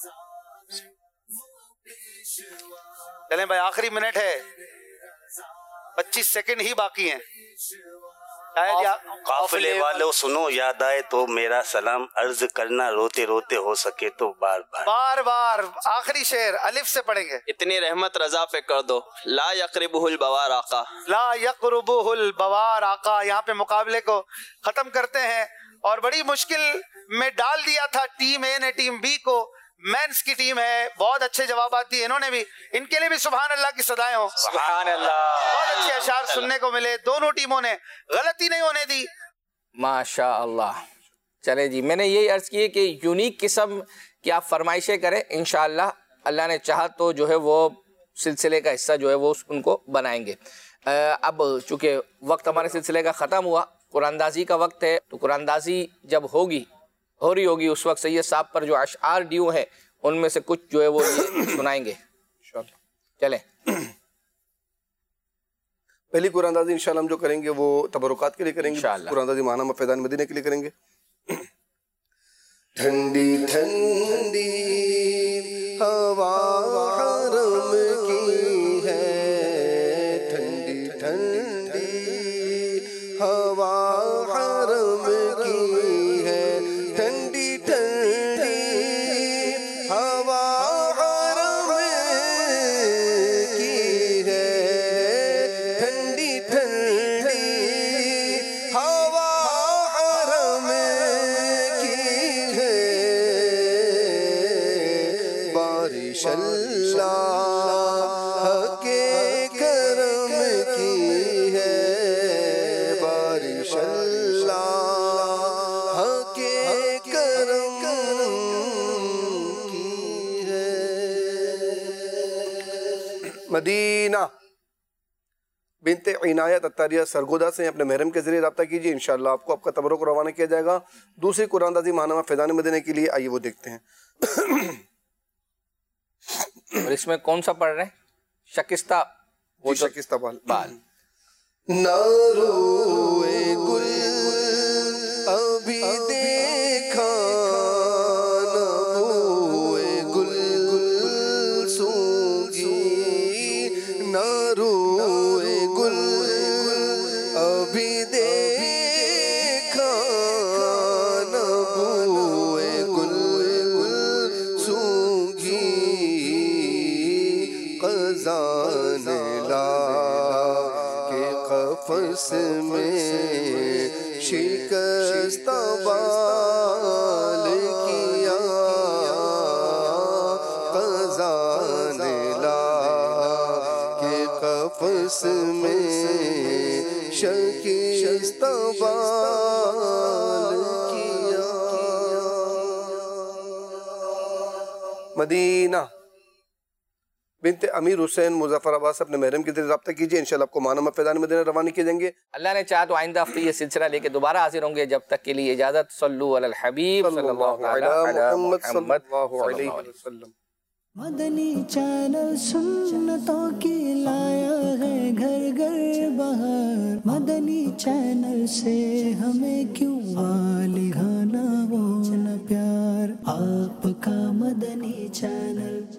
चलें भाई, आखिरी मिनट है, पच्चीस सेकंड ही बाकी हैं। काफिले वालों सुनो, याद आए तो मेरा सलाम अर्ज करना, रोते रोते हो सके तो बार बार बार बार। आखिरी शेर अलिफ से पढ़ेंगे। इतनी रहमत रजा पे कर दो, ला यकरिबुहुल बवार आका, ला यकरिबुहुल बवार आका। यहाँ पे मुकाबले को खत्म करते हैं और बड़ी मुश्किल में डाल दिया था टीम ए ने टीम बी को। मेंस की टीम है, बहुत अच्छे जवाब दिए इन्होंने भी, इनके लिए भी सुभान अल्लाह की सदाएं हो। सुभान अल्लाह। बहुत अच्छे अशार सुनने को मिले, दोनों टीमों ने गलती नहीं होने दी। माशा अल्लाह। चले जी, मैंने यही अर्ज की कि यूनिक किस्म की आप फरमाइशें करें, इंशाअल्लाह अल्लाह ने चाहा तो जो है वो सिलसिले का हिस्सा जो है वो उनको बनाएंगे। अब चूँकि वक्त हमारे सिलसिले का ख़त्म हुआ, कुरानदाजी का वक्त है, तो कुरानदाजी जब होगी हो रही होगी उस वक्त सैयद साहब पर जो अशआर ड्यू है उनमें से कुछ जो है वो ये सुनाएंगे। चलें, पहली कुरानदाजी इंशाल्लाह हम जो करेंगे वो तबरुकात के लिए करेंगे। कुरानदाजी माना मफैदान मदीने के लिए करेंगे। ठंडी ठंडी हवा हरम की है, ठंडी ठंडी हवा हरम की है, ठंडी ठंडी हवा हरम की है, ठंडी ठंडी हवा हरम की है, बारिश अल्लाह के करम की है, बारिश अल्लाह के करम की है। मदीना बिनते इनायत अत्तारिया सरगोदा से अपने महरम के जरिए रब्ता कीजिए, इंशाअल्लाह आपको आपका तबरुक रवाना किया जाएगा। दूसरी कुरानदाजी मानामा फैज़ान मदीने के लिए आइए वो देखते हैं। और इसमें कौन सा पढ़ रहे हैं? शकिस्ता, वो शकिस्ता बाल बाल नारोए गुल अभी देखा न बोए गुल गुल सूंगी, नारोए गुल अभी देखा न बोए गुल गुल सूंगी, क़ज़ान ला कफ़स में शिकस्त बाल किया, क़ज़ान ला के कफ़स में शिकस्त बाल किया। मदीना बिनते अमीर हुसैन मुजफ्फराबाद से अपने महरम के जरिए रब्ता कीजिए, इंशाल्लाह आपको माना फैज़ान मदीना रवानी किए जाएंगे। अल्लाह ने चाहा तो आइंदा हफ्ते ये सिलसिला लेके दोबारा हाजिर होंगे। जब तक के लिए इजाज़त। सल्लु अलल हबीब सल्लल्लाहु अलैहि वसल्लम। मदनी चैनल सुन्नतों की लाया है घर घर बहार, मदनी चैनल से हमें क्यों वाली खाना वो न प्यार, आपका मदनी चैनल।